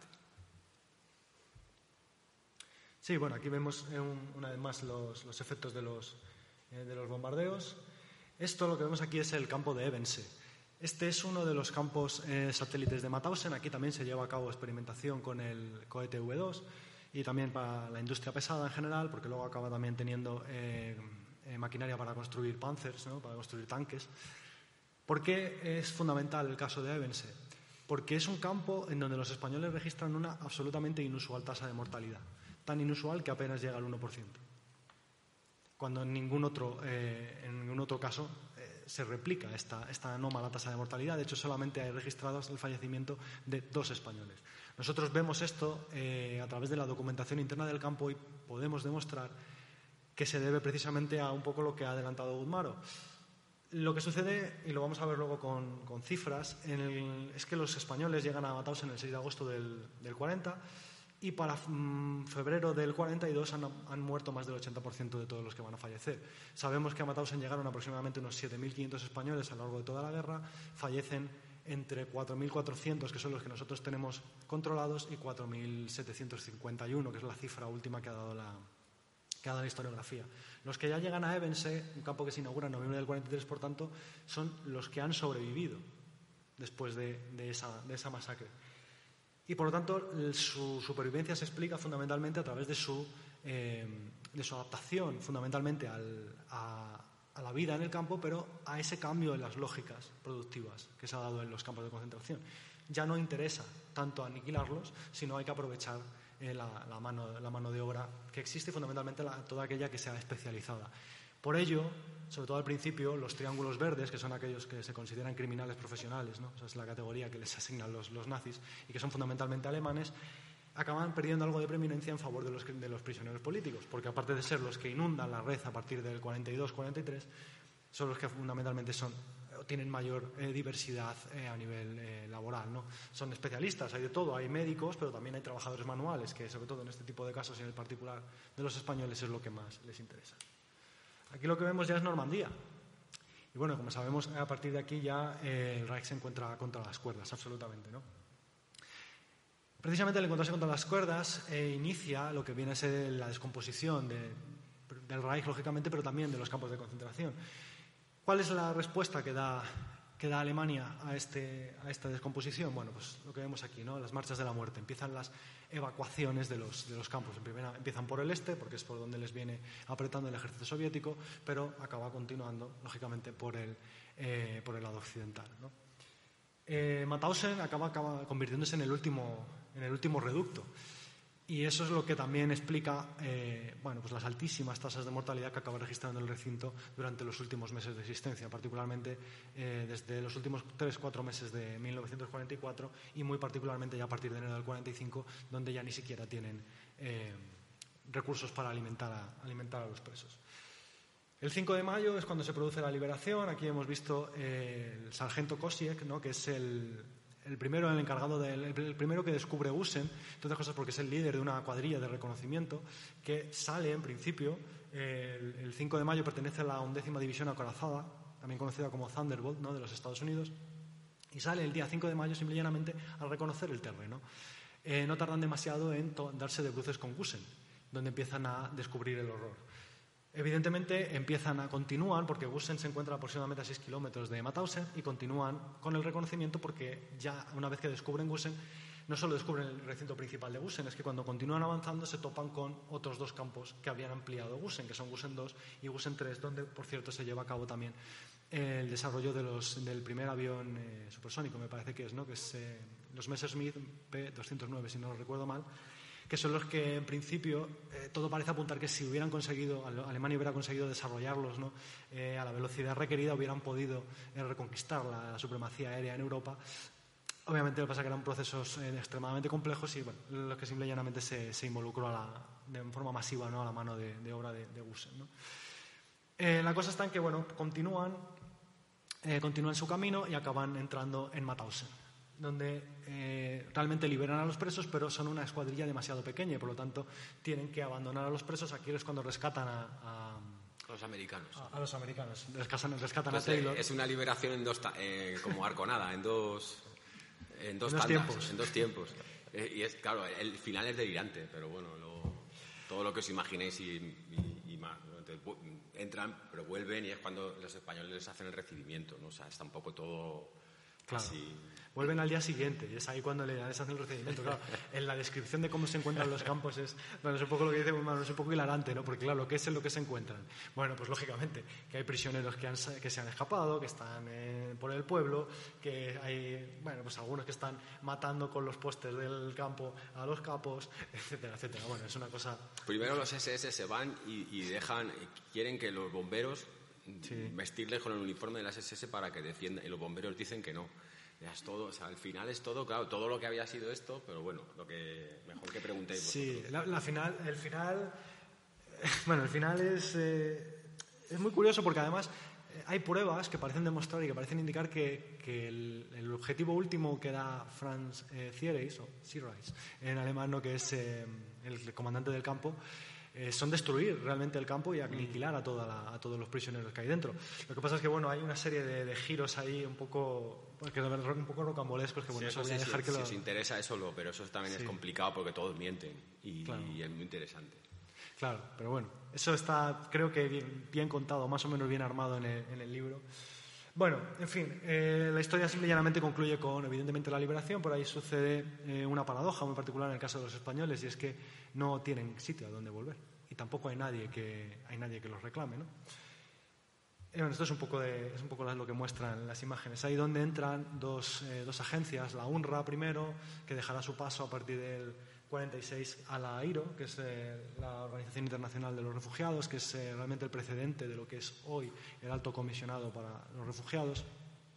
Speaker 2: Sí, bueno, aquí vemos eh, un, una vez más los, los efectos de los, eh, de los bombardeos. Esto lo que vemos aquí es el campo de Ebense. Este es uno de los campos eh, satélites de Mauthausen. Aquí también se lleva a cabo experimentación con el cohete V dos y también para la industria pesada en general, porque luego acaba también teniendo eh, eh, maquinaria para construir Panzers, ¿no? Para construir tanques. ¿Por qué es fundamental el caso de Ebense? Porque es un campo en donde los españoles registran una absolutamente inusual tasa de mortalidad. Tan inusual que apenas llega al uno por ciento, cuando en ningún otro, eh, en ningún otro caso eh, se replica esta, esta anómala tasa de mortalidad. De hecho, solamente hay registrados el fallecimiento de dos españoles. Nosotros vemos esto eh, a través de la documentación interna del campo y podemos demostrar que se debe precisamente a un poco lo que ha adelantado Gudmaro. Lo que sucede, y lo vamos a ver luego con, con cifras, en el, es que los españoles llegan a Mauthausen el seis de agosto del, del cuarenta, y para mmm, febrero del cuarenta y dos han, han muerto más del ochenta por ciento de todos los que van a fallecer. Sabemos que a Mauthausen llegaron aproximadamente unos siete mil quinientos españoles a lo largo de toda la guerra, fallecen entre cuatro mil cuatrocientos, que son los que nosotros tenemos controlados, y cuatro mil setecientos cincuenta y uno, que es la cifra última que ha dado la, que ha dado la historiografía. Los que ya llegan a Ebense, un campo que se inaugura en noviembre del cuarenta y tres, por tanto, son los que han sobrevivido después de, de, esa, de esa masacre. Y, por lo tanto, su supervivencia se explica fundamentalmente a través de su, eh, de su adaptación, fundamentalmente al, a, a la vida en el campo, pero a ese cambio en las lógicas productivas que se ha dado en los campos de concentración. Ya no interesa tanto aniquilarlos, sino hay que aprovechar eh, la, la, mano, la mano de obra que existe, fundamentalmente la, toda aquella que sea especializada. Por ello, sobre todo al principio, los triángulos verdes, que son aquellos que se consideran criminales profesionales, ¿no? Esa es la categoría que les asignan los, los nazis y que son fundamentalmente alemanes, acaban perdiendo algo de preeminencia en favor de los, de los prisioneros políticos, porque aparte de ser los que inundan la red a partir del cuarenta y dos cuarenta y tres, son los que fundamentalmente son, tienen mayor eh, diversidad eh, a nivel eh, laboral, ¿no? Son especialistas, hay de todo, hay médicos, pero también hay trabajadores manuales, que sobre todo en este tipo de casos y en el particular de los españoles es lo que más les interesa. Aquí lo que vemos ya es Normandía. Y bueno, como sabemos, a partir de aquí ya eh, el Reich se encuentra contra las cuerdas, absolutamente, ¿no? Precisamente el encontrarse contra las cuerdas eh, inicia lo que viene a ser la descomposición de, del Reich, lógicamente, pero también de los campos de concentración. ¿Cuál es la respuesta que da, que da Alemania a, este, a esta descomposición? Bueno, pues lo que vemos aquí, ¿no? Las marchas de la muerte. Empiezan las evacuaciones de los, de los campos. En primera, empiezan por el este, porque es por donde les viene apretando el ejército soviético, pero acaba continuando, lógicamente, por el, eh, por el lado occidental, ¿no? Eh, Mauthausen acaba, acaba convirtiéndose en el último, en el último reducto. Y eso es lo que también explica eh, bueno, pues las altísimas tasas de mortalidad que acaba registrando el recinto durante los últimos meses de existencia, particularmente eh, desde los últimos tres cuatro meses de mil novecientos cuarenta y cuatro y muy particularmente ya a partir de enero del cuarenta y cinco, donde ya ni siquiera tienen eh, recursos para alimentar a, alimentar a los presos. El cinco de mayo es cuando se produce la liberación. Aquí hemos visto eh, el sargento Kosiek, ¿no? Que es el... El primero, el encargado del, el primero que descubre Gusen, entre otras cosas porque es el líder de una cuadrilla de reconocimiento que sale en principio, eh, el, el cinco de mayo pertenece a la undécima división acorazada, también conocida como Thunderbolt, ¿no? De los Estados Unidos, y sale el día cinco de mayo simple y llanamente al reconocer el terreno. Eh, no tardan demasiado en to- darse de bruces con Gusen, donde empiezan a descubrir el horror. Evidentemente empiezan a continuar porque Gusen se encuentra aproximadamente a seis kilómetros de Mauthausen y continúan con el reconocimiento porque ya una vez que descubren Gusen no solo descubren el recinto principal de Gusen, es que cuando continúan avanzando se topan con otros dos campos que habían ampliado Gusen, que son Gusen dos y Gusen tres, donde por cierto se lleva a cabo también el desarrollo de los, del primer avión eh, supersónico, me parece que es, ¿no? Que es eh, los Messerschmitt P doscientos nueve, si no lo recuerdo mal, que son los que en principio eh, todo parece apuntar que si hubieran conseguido, Alemania hubiera conseguido desarrollarlos, ¿no? eh, a la velocidad requerida, hubieran podido eh, reconquistar la supremacía aérea en Europa. Obviamente lo que pasa es que eran procesos eh, extremadamente complejos y bueno, los que simple y llanamente se, se involucró a la, de forma masiva, ¿no? A la mano de, de obra de, de Gusen, ¿no? Eh, la cosa está en que bueno, continúan, eh, continúan su camino y acaban entrando en Mauthausen, donde eh, realmente liberan a los presos, pero son una escuadrilla demasiado pequeña y por lo tanto tienen que abandonar a los presos. Aquí es cuando rescatan a, a,
Speaker 1: a los americanos.
Speaker 2: A, a los americanos, rescatan, rescatan
Speaker 1: Entonces,
Speaker 2: a Taylor.
Speaker 1: Es una liberación en dos, eh, como arconada, en dos, en dos,
Speaker 2: en dos
Speaker 1: tandas,
Speaker 2: tiempos.
Speaker 1: En dos tiempos. Eh, y es, claro, el final es delirante, pero bueno, lo, todo lo que os imaginéis y, y, y más, ¿no? Entonces, entran, pero vuelven y es cuando los españoles les hacen el recibimiento, ¿no? O sea, está un poco todo...
Speaker 2: Claro.
Speaker 1: Así.
Speaker 2: Vuelven al día siguiente y es ahí cuando les hacen el recibimiento. Claro, en la descripción de cómo se encuentran los campos es, bueno, es un poco lo que dice Humano, es un poco hilarante, ¿no? Porque claro, ¿qué es en lo que se encuentran? Bueno, pues lógicamente que hay prisioneros que, han, que se han escapado, que están eh, por el pueblo, que hay, bueno, pues algunos que están matando con los postes del campo a los capos, etcétera, etcétera. Bueno, es una cosa...
Speaker 1: Primero los ese ese se van y, y dejan, quieren que los bomberos... Sí. Vestirles con el uniforme de las ese ese para que defiendan, y los bomberos dicen que no. Ya es todo, o sea, al final es todo, claro, todo lo que había sido esto, pero bueno, lo que mejor que preguntéis
Speaker 2: vosotros. Sí, la, la final, el final, bueno, el final es eh, es muy curioso porque además eh, hay pruebas que parecen demostrar y que parecen indicar que, que el, el objetivo último que da Franz eh, Thiereis, o Thiereis en alemán, ¿no? Que es eh, el comandante del campo. Eh, son destruir realmente el campo y aniquilar a, toda la, a todos los prisioneros que hay dentro. Lo que pasa es que bueno, hay una serie de, de giros ahí un poco, que un poco rocambolescos que bueno,
Speaker 1: sí,
Speaker 2: eso voy a dejar
Speaker 1: sí,
Speaker 2: que
Speaker 1: si
Speaker 2: lo...
Speaker 1: os interesa eso, lo, pero eso también sí. Es complicado porque todos mienten y,
Speaker 2: claro.
Speaker 1: y es muy interesante.
Speaker 2: Claro, pero bueno, eso está creo que bien, bien contado, más o menos bien armado en el, en el libro. Bueno, en fin, eh, la historia simple y llanamente concluye con, evidentemente, la liberación. Por ahí sucede eh, una paradoja muy particular en el caso de los españoles, y es que no tienen sitio a donde volver. Y tampoco hay nadie que, hay nadie que los reclame, ¿no? Eh, bueno, esto es un poco, de, es un poco lo que muestran las imágenes. Ahí donde entran dos, eh, dos agencias, la UNRWA primero, que dejará su paso a partir del cuarenta y seis a la A I R O, que es eh, la Organización Internacional de los Refugiados, que es eh, realmente el precedente de lo que es hoy el Alto Comisionado para los Refugiados,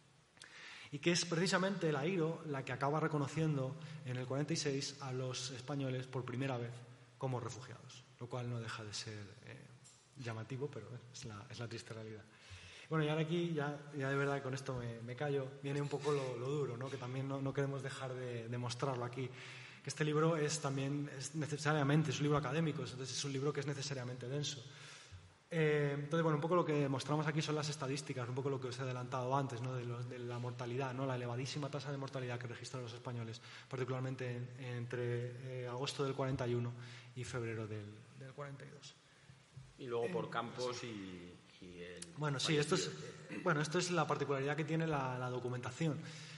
Speaker 2: y que es precisamente la A I R O la que acaba reconociendo en el cuarenta y seis a los españoles por primera vez como refugiados, lo cual no deja de ser eh, llamativo, pero es la, es la triste realidad. Bueno, y ahora aquí, ya, ya de verdad con esto me, me callo, viene un poco lo, lo duro, ¿no? Que también no, no queremos dejar de, de mostrarlo aquí. Que este libro es también, es necesariamente, es un libro académico, entonces es un libro que es necesariamente denso. Eh, entonces, bueno, un poco lo que mostramos aquí son las estadísticas, un poco lo que os he adelantado antes, ¿no? de, los, de la mortalidad, ¿no? La elevadísima tasa de mortalidad que registran los españoles, particularmente en, entre eh, agosto del cuarenta y uno y febrero del, del cuarenta y dos.
Speaker 1: Y luego por campos y, Y el
Speaker 2: bueno, sí, esto es,
Speaker 1: fallecido.
Speaker 2: bueno, esto es la particularidad que tiene la, la documentación.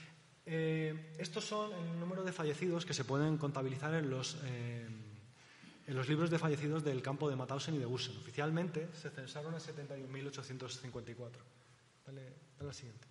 Speaker 2: Eh, estos son el número de fallecidos que se pueden contabilizar en los, eh, en los libros de fallecidos del campo de Mauthausen y de Busen. Oficialmente se censaron a setenta y un mil ochocientos cincuenta y cuatro. Dale, dale la siguiente.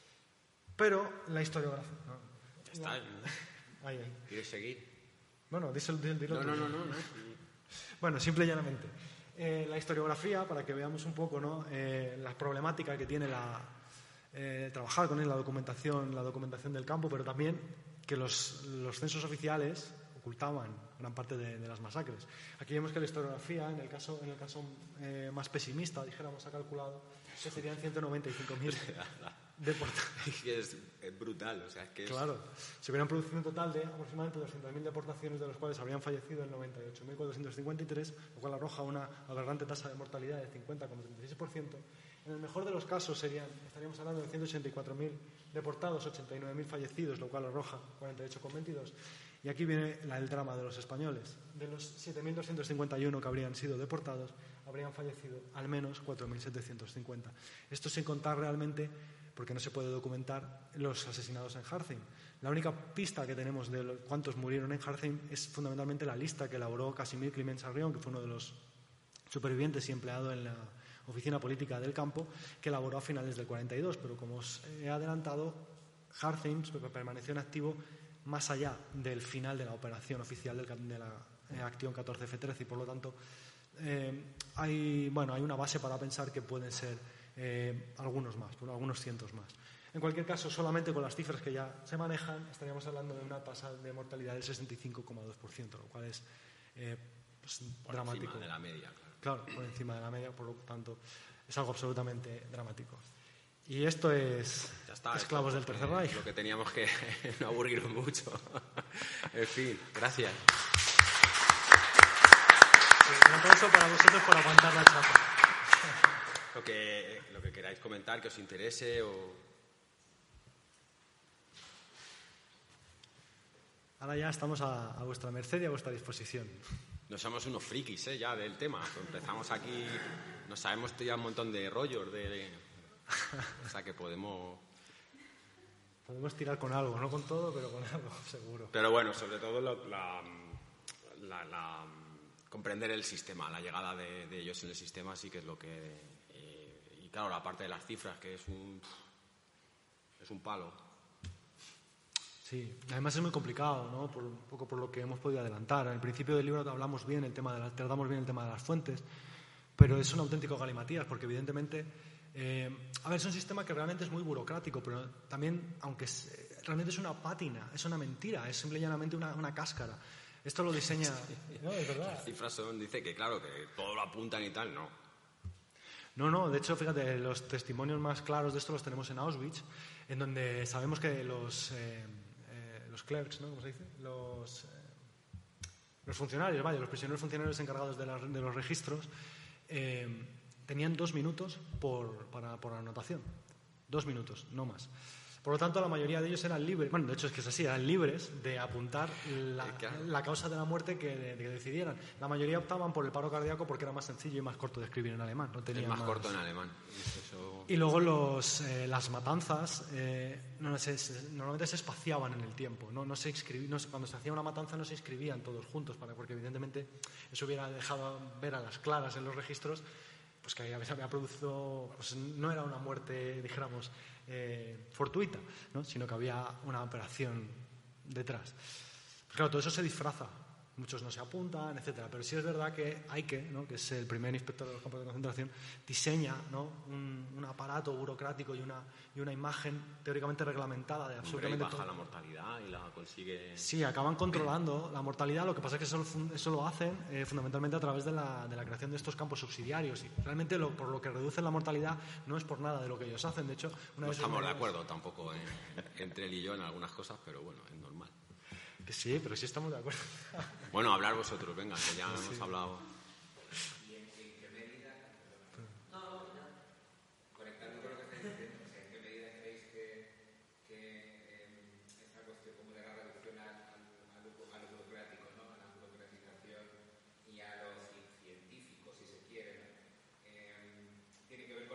Speaker 2: Pero la historiografía... No,
Speaker 1: Ya está.
Speaker 2: ahí, ahí.
Speaker 1: ¿Quieres seguir?
Speaker 2: Bueno, díselo, dilo
Speaker 1: No,
Speaker 2: tú.
Speaker 1: no, no, no. no.
Speaker 2: Bueno, simple y llanamente. Eh, la historiografía, para que veamos un poco, ¿no? eh, la problemática que tiene la, eh, trabajar con él, la documentación, la documentación del campo, pero también que los, los censos oficiales ocultaban gran parte de, de las masacres. Aquí vemos que la historiografía, en el caso, en el caso eh, más pesimista, dijéramos, ha calculado que serían ciento noventa y cinco mil deportados.
Speaker 1: Es, es brutal, o sea, es que es...
Speaker 2: Claro, se hubieran producido un total de aproximadamente doscientas mil deportaciones, de los cuales habrían fallecido el noventa y ocho mil cuatrocientos cincuenta y tres, lo cual arroja una aberrante tasa de mortalidad de cincuenta coma treinta y seis por ciento. En el mejor de los casos serían, estaríamos hablando de ciento ochenta y cuatro mil deportados, ochenta y nueve mil fallecidos, lo cual arroja cuarenta y ocho coma veintidós. Y aquí viene la, el drama de los españoles. De los siete mil doscientos cincuenta y uno que habrían sido deportados, habrían fallecido al menos cuatro mil setecientos cincuenta. Esto sin contar realmente, porque no se puede documentar, los asesinados en Harzheim. La única pista que tenemos de cuántos murieron en Harzheim es fundamentalmente la lista que elaboró Casimir Climent Sarrión, que fue uno de los supervivientes y empleado en la oficina política del campo, que elaboró a finales del cuarenta y dos. Pero como os he adelantado, Harzheim permaneció en activo más allá del final de la operación oficial del, de la eh, acción catorce efe trece, y por lo tanto eh, hay, bueno, hay una base para pensar que pueden ser eh, algunos más, bueno, algunos cientos más. En cualquier caso, solamente con las cifras que ya se manejan, estaríamos hablando de una tasa de mortalidad del sesenta y cinco coma dos por ciento, lo cual es eh, pues,
Speaker 1: por
Speaker 2: dramático.
Speaker 1: Por encima de la media, claro.
Speaker 2: Claro, por encima de la media, por lo tanto, es algo absolutamente dramático. Y esto es
Speaker 1: Ya está,
Speaker 2: Esclavos
Speaker 1: esto,
Speaker 2: del Tercer
Speaker 1: eh,
Speaker 2: Reich.
Speaker 1: Lo que teníamos que no aburrirnos mucho. En fin, gracias.
Speaker 2: Un aplauso para vosotros por aguantar la chapa.
Speaker 1: Lo que, lo que queráis comentar, que os interese o...
Speaker 2: Ahora ya estamos a, a vuestra merced y a vuestra disposición.
Speaker 1: No somos unos frikis, ¿eh? Ya del tema. Empezamos aquí, nos sabemos ya un montón de rollos, de, de... o sea que podemos...
Speaker 2: Podemos tirar con algo, no con todo, pero con algo, seguro.
Speaker 1: Pero bueno, sobre todo lo, la, la, la, comprender el sistema, la llegada de, de ellos en el sistema sí que es lo que... Eh, y claro, la parte de las cifras, que es un, es un palo.
Speaker 2: Sí, además es muy complicado, ¿no? Por, un poco por lo que hemos podido adelantar. Al principio del libro hablamos bien el tema de la, tratamos bien el tema de las fuentes, pero es un auténtico galimatías, porque evidentemente... Eh, a ver, es un sistema que realmente es muy burocrático, pero también, aunque es, realmente es una pátina, es una mentira, es simple y llanamente una, una cáscara. Esto lo diseña... No, es verdad.
Speaker 1: Las cifras son, dice que claro, que todo lo apuntan y tal, no.
Speaker 2: No, no, de hecho, fíjate, los testimonios más claros de esto los tenemos en Auschwitz, en donde sabemos que los, eh, eh, los clerks, ¿no? ¿Cómo se dice? Los, eh, los funcionarios, vaya, los prisioneros funcionarios encargados de, la, de los registros, eh, tenían dos minutos por, para, por anotación. Dos minutos, no más. Por lo tanto, la mayoría de ellos eran libres, bueno, de hecho es que es así, eran libres de apuntar la, la causa de la muerte que, de, de que decidieran. La mayoría optaban por el paro cardíaco porque era más sencillo y más corto de escribir en alemán. No tenía
Speaker 1: es más,
Speaker 2: más
Speaker 1: corto en alemán. Eso...
Speaker 2: Y luego los, eh, las matanzas eh, no, se, se, normalmente se espaciaban en el tiempo. No, no se inscribí, no, cuando se hacía una matanza no se inscribían todos juntos, para, porque evidentemente eso hubiera dejado ver a las claras en los registros pues que había, había producido, pues no era una muerte, dijéramos, eh, fortuita, ¿no? Sino que había una operación detrás. Pues claro, todo eso se disfraza. Muchos no se apuntan, etcétera. Pero sí es verdad que Eike, ¿no? Que es el primer inspector de los campos de concentración, diseña, ¿no? un, un aparato burocrático y una, y una imagen teóricamente reglamentada de absolutamente
Speaker 1: Hombre, y baja
Speaker 2: todo.
Speaker 1: la mortalidad y la consigue...
Speaker 2: Sí, acaban controlando la mortalidad. Lo que pasa es que eso, eso lo hacen eh, fundamentalmente a través de la, de la creación de estos campos subsidiarios. Y realmente lo, por lo que reducen la mortalidad no es por nada de lo que ellos hacen. De hecho, una
Speaker 1: no
Speaker 2: vez
Speaker 1: estamos de acuerdo tampoco eh, entre él y yo en algunas cosas, pero bueno, es normal.
Speaker 2: Que sí, pero sí estamos de acuerdo.
Speaker 1: Bueno, hablar vosotros, venga, que ya
Speaker 2: sí.
Speaker 1: hemos hablado.
Speaker 4: ¿Y en, en qué medida? No, no. Conectando con lo que estáis diciendo, o sea, ¿en qué medida creéis que, que eh, esta cuestión como de la reducción al, al, al, al burocrático, ¿no? A la burocratización y a los científicos, si se quiere, ¿no? eh, tiene que ver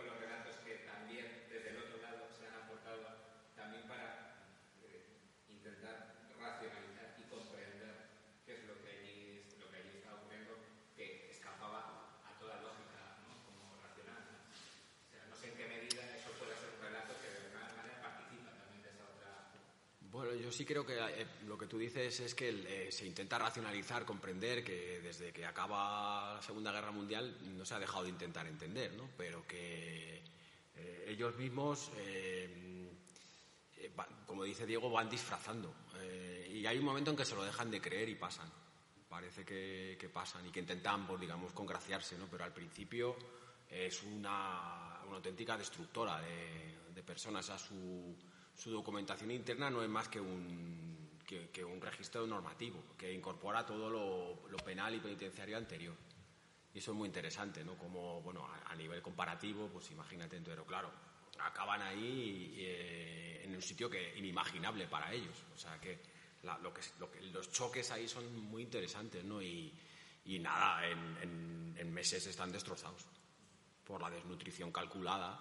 Speaker 1: yo sí creo que eh, lo que tú dices es que eh, se intenta racionalizar, comprender que desde que acaba la Segunda Guerra Mundial no se ha dejado de intentar entender, ¿no? Pero que eh, ellos mismos, eh, eh, va, como dice Diego, van disfrazando. Eh, y hay un momento en que se lo dejan de creer y pasan. Parece que, que pasan y que intentan, pues, digamos, congraciarse, ¿no? Pero al principio es una, una auténtica destructora de, de personas. A su, su documentación interna no es más que un, que, que un registro normativo que incorpora todo lo, lo penal y penitenciario anterior. Y eso es muy interesante, ¿no? Como, bueno, a, a nivel comparativo, pues imagínate, pero claro, acaban ahí eh, en un sitio que inimaginable para ellos. O sea que, la, lo que, lo que los choques ahí son muy interesantes, ¿no? Y, y nada, en, en, en meses están destrozados por la desnutrición calculada,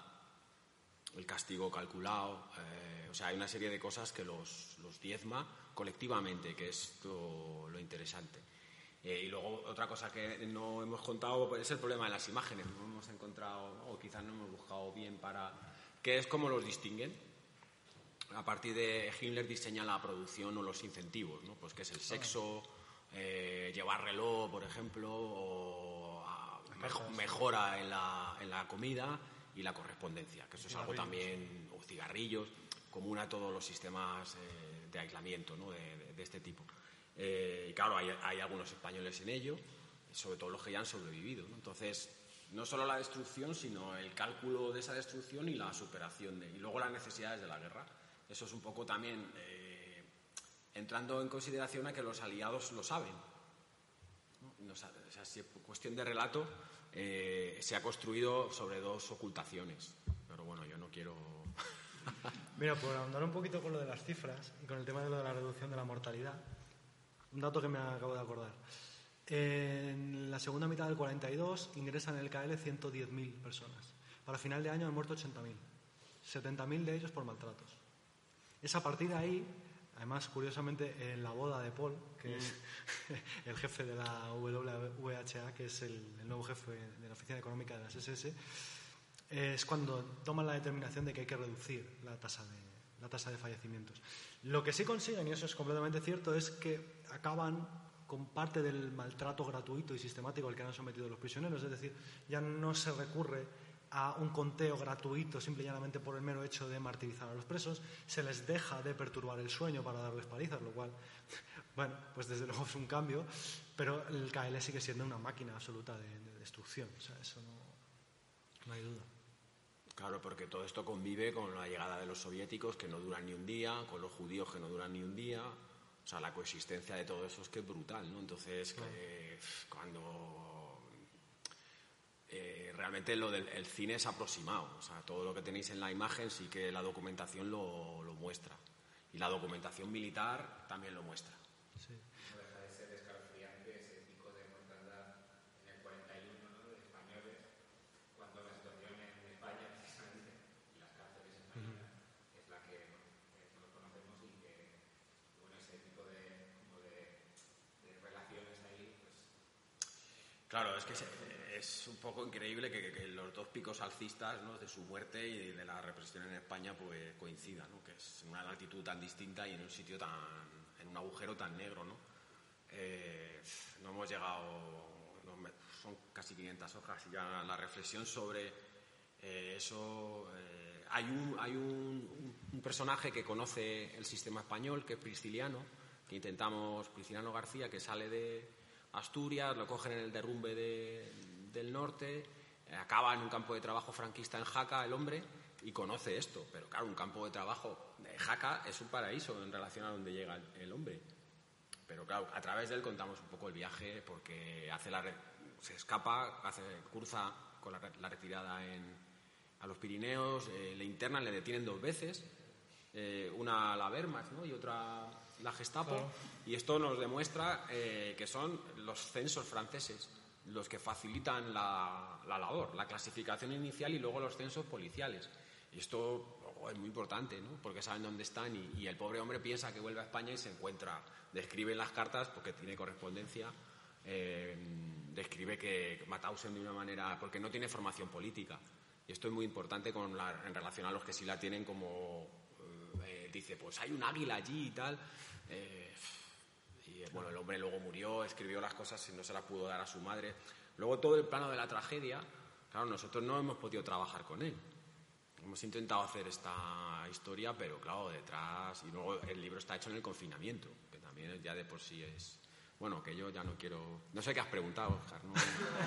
Speaker 1: el castigo calculado, eh, o sea, hay una serie de cosas que los, los diezma colectivamente, que es lo, lo interesante. Eh, y luego otra cosa que no hemos contado es el problema de las imágenes. No hemos encontrado, o quizás no hemos buscado bien para... que es cómo los distinguen. A partir de Himmler diseña la producción o los incentivos, ¿no? Pues que es el sexo, eh, llevar reloj, por ejemplo, o a, mejor, mejora en la, en la comida y la correspondencia, que eso es algo también, o cigarrillos, común a todos los sistemas eh, de aislamiento, ¿no? de, de, de este tipo. Eh, y claro, hay, hay algunos españoles en ello, sobre todo los que ya han sobrevivido, ¿no? Entonces, no solo la destrucción, sino el cálculo de esa destrucción y la superación de, y luego las necesidades de la guerra. Eso es un poco también eh, entrando en consideración a que los aliados lo saben, ¿no? O sea, si es cuestión de relato, eh, se ha construido sobre dos ocultaciones. Pero bueno, yo no quiero...
Speaker 2: Mira, por ahondar un poquito con lo de las cifras y con el tema de lo de la reducción de la mortalidad, un dato que me acabo de acordar. En la segunda mitad del cuarenta y dos ingresan en el K L ciento diez mil personas. Para final de año han muerto ochenta mil, setenta mil de ellos por maltratos. Es a partir de ahí, además, curiosamente, en la boda de Paul, que mm. es el jefe de la W H A, que es el, el nuevo jefe de la Oficina Económica de las S S, es cuando toman la determinación de que hay que reducir la tasa de, la tasa de fallecimientos. Lo que sí consiguen, y eso es completamente cierto, es que acaban con parte del maltrato gratuito y sistemático al que han sometido los prisioneros. Es decir, ya no se recurre a un conteo gratuito simple y llanamente por el mero hecho de martirizar a los presos, se les deja de perturbar el sueño para darles palizas, lo cual, bueno, pues desde luego es un cambio, pero el K L sigue siendo una máquina absoluta de, de destrucción, o sea, eso no, no hay duda.
Speaker 1: Claro, porque todo esto convive con la llegada de los soviéticos, que no duran ni un día, con los judíos, que no duran ni un día, o sea, la coexistencia de todo eso es que es brutal, ¿no? Entonces, claro. eh, cuando... Eh, realmente lo del el cine es aproximado, o sea, todo lo que tenéis en la imagen sí que la documentación lo, lo muestra, y la documentación militar también lo muestra.
Speaker 2: Sí.
Speaker 4: No deja de ser escalofriante ese pico de mortandad en el cuarenta y uno, ¿no? De españoles, cuando la situación en España precisamente, y las cárceles españolas, uh-huh. es la que bueno, todos conocemos, y que bueno, ese tipo de, como de, de relaciones ahí, pues...
Speaker 1: Claro, es que se, es un poco increíble que, que los dos picos alcistas, ¿no? De su muerte y de la represión en España pues coincidan, ¿no? Que es en una latitud tan distinta y en un sitio tan, en un agujero tan negro, ¿no? Eh, no hemos llegado, no, son casi quinientas hojas y ya la reflexión sobre eh, eso. Eh, hay un, hay un, un personaje que conoce el sistema español, que es Prisciliano, que intentamos, Prisciliano García, que sale de Asturias, lo cogen en el derrumbe de, del norte, eh, acaba en un campo de trabajo franquista en Jaca, el hombre, y conoce esto. Pero claro, un campo de trabajo de Jaca es un paraíso en relación a donde llega el, el hombre. Pero claro, a través de él contamos un poco el viaje, porque hace la, se escapa, hace, cruza con la, la retirada en, a los Pirineos, eh, le internan, le detienen dos veces, eh, una la Wehrmacht, ¿no? Y otra la Gestapo, claro. Y esto nos demuestra eh, que son los censos franceses los que facilitan la, la labor, la clasificación inicial y luego los censos policiales. Y esto oh, es muy importante, ¿no? Porque saben dónde están y, y el pobre hombre piensa que vuelve a España y se encuentra, describe en las cartas, porque tiene correspondencia, eh, describe que Mauthausen de una manera, porque no tiene formación política. Y esto es muy importante con la, en relación a los que sí la tienen, como... Eh, eh, dice, pues hay un águila allí y tal. Eh, y bueno, el hombre luego murió, escribió las cosas y no se las pudo dar a su madre. Luego todo el plano de la tragedia, claro, nosotros no hemos podido trabajar con él. Hemos intentado hacer esta historia, pero claro, detrás... Y luego el libro está hecho en el confinamiento, que también ya de por sí es... Bueno, que yo ya no quiero... No sé qué has preguntado, Oscar, ¿no?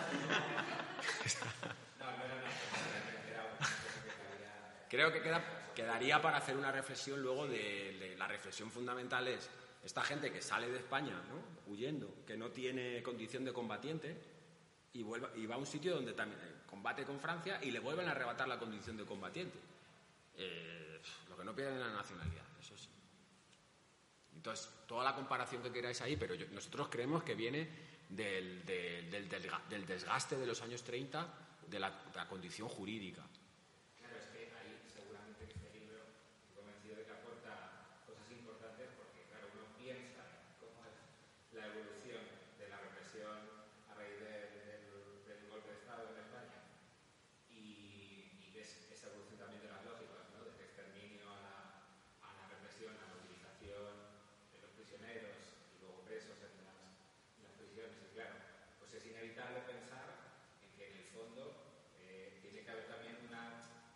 Speaker 1: Creo que queda, quedaría para hacer una reflexión luego de, de... La reflexión fundamental es esta gente que sale de España, ¿no?, huyendo, que no tiene condición de combatiente, y, vuelve, y va a un sitio donde también combate con Francia y le vuelven a arrebatar la condición de combatiente. Eh, lo que no pierden es la nacionalidad, eso sí. Entonces, toda la comparación que queráis ahí, pero yo, nosotros creemos que viene del, del, del, del desgaste de los años treinta de la, de la condición jurídica.
Speaker 4: Claro, es que ahí seguramente que este libro, estoy convencido de que aporta cosas importantes, porque claro, uno piensa cómo es la evolución de la represión a raíz del, del, del golpe de Estado en España y, y ves esa evolución también de las lógicas, ¿no?, desde exterminio a la, a la represión, a la utilización de los prisioneros y luego presos en las, en las prisiones. Y claro, pues es inevitable pensar en que en el fondo eh, tiene que haber también una...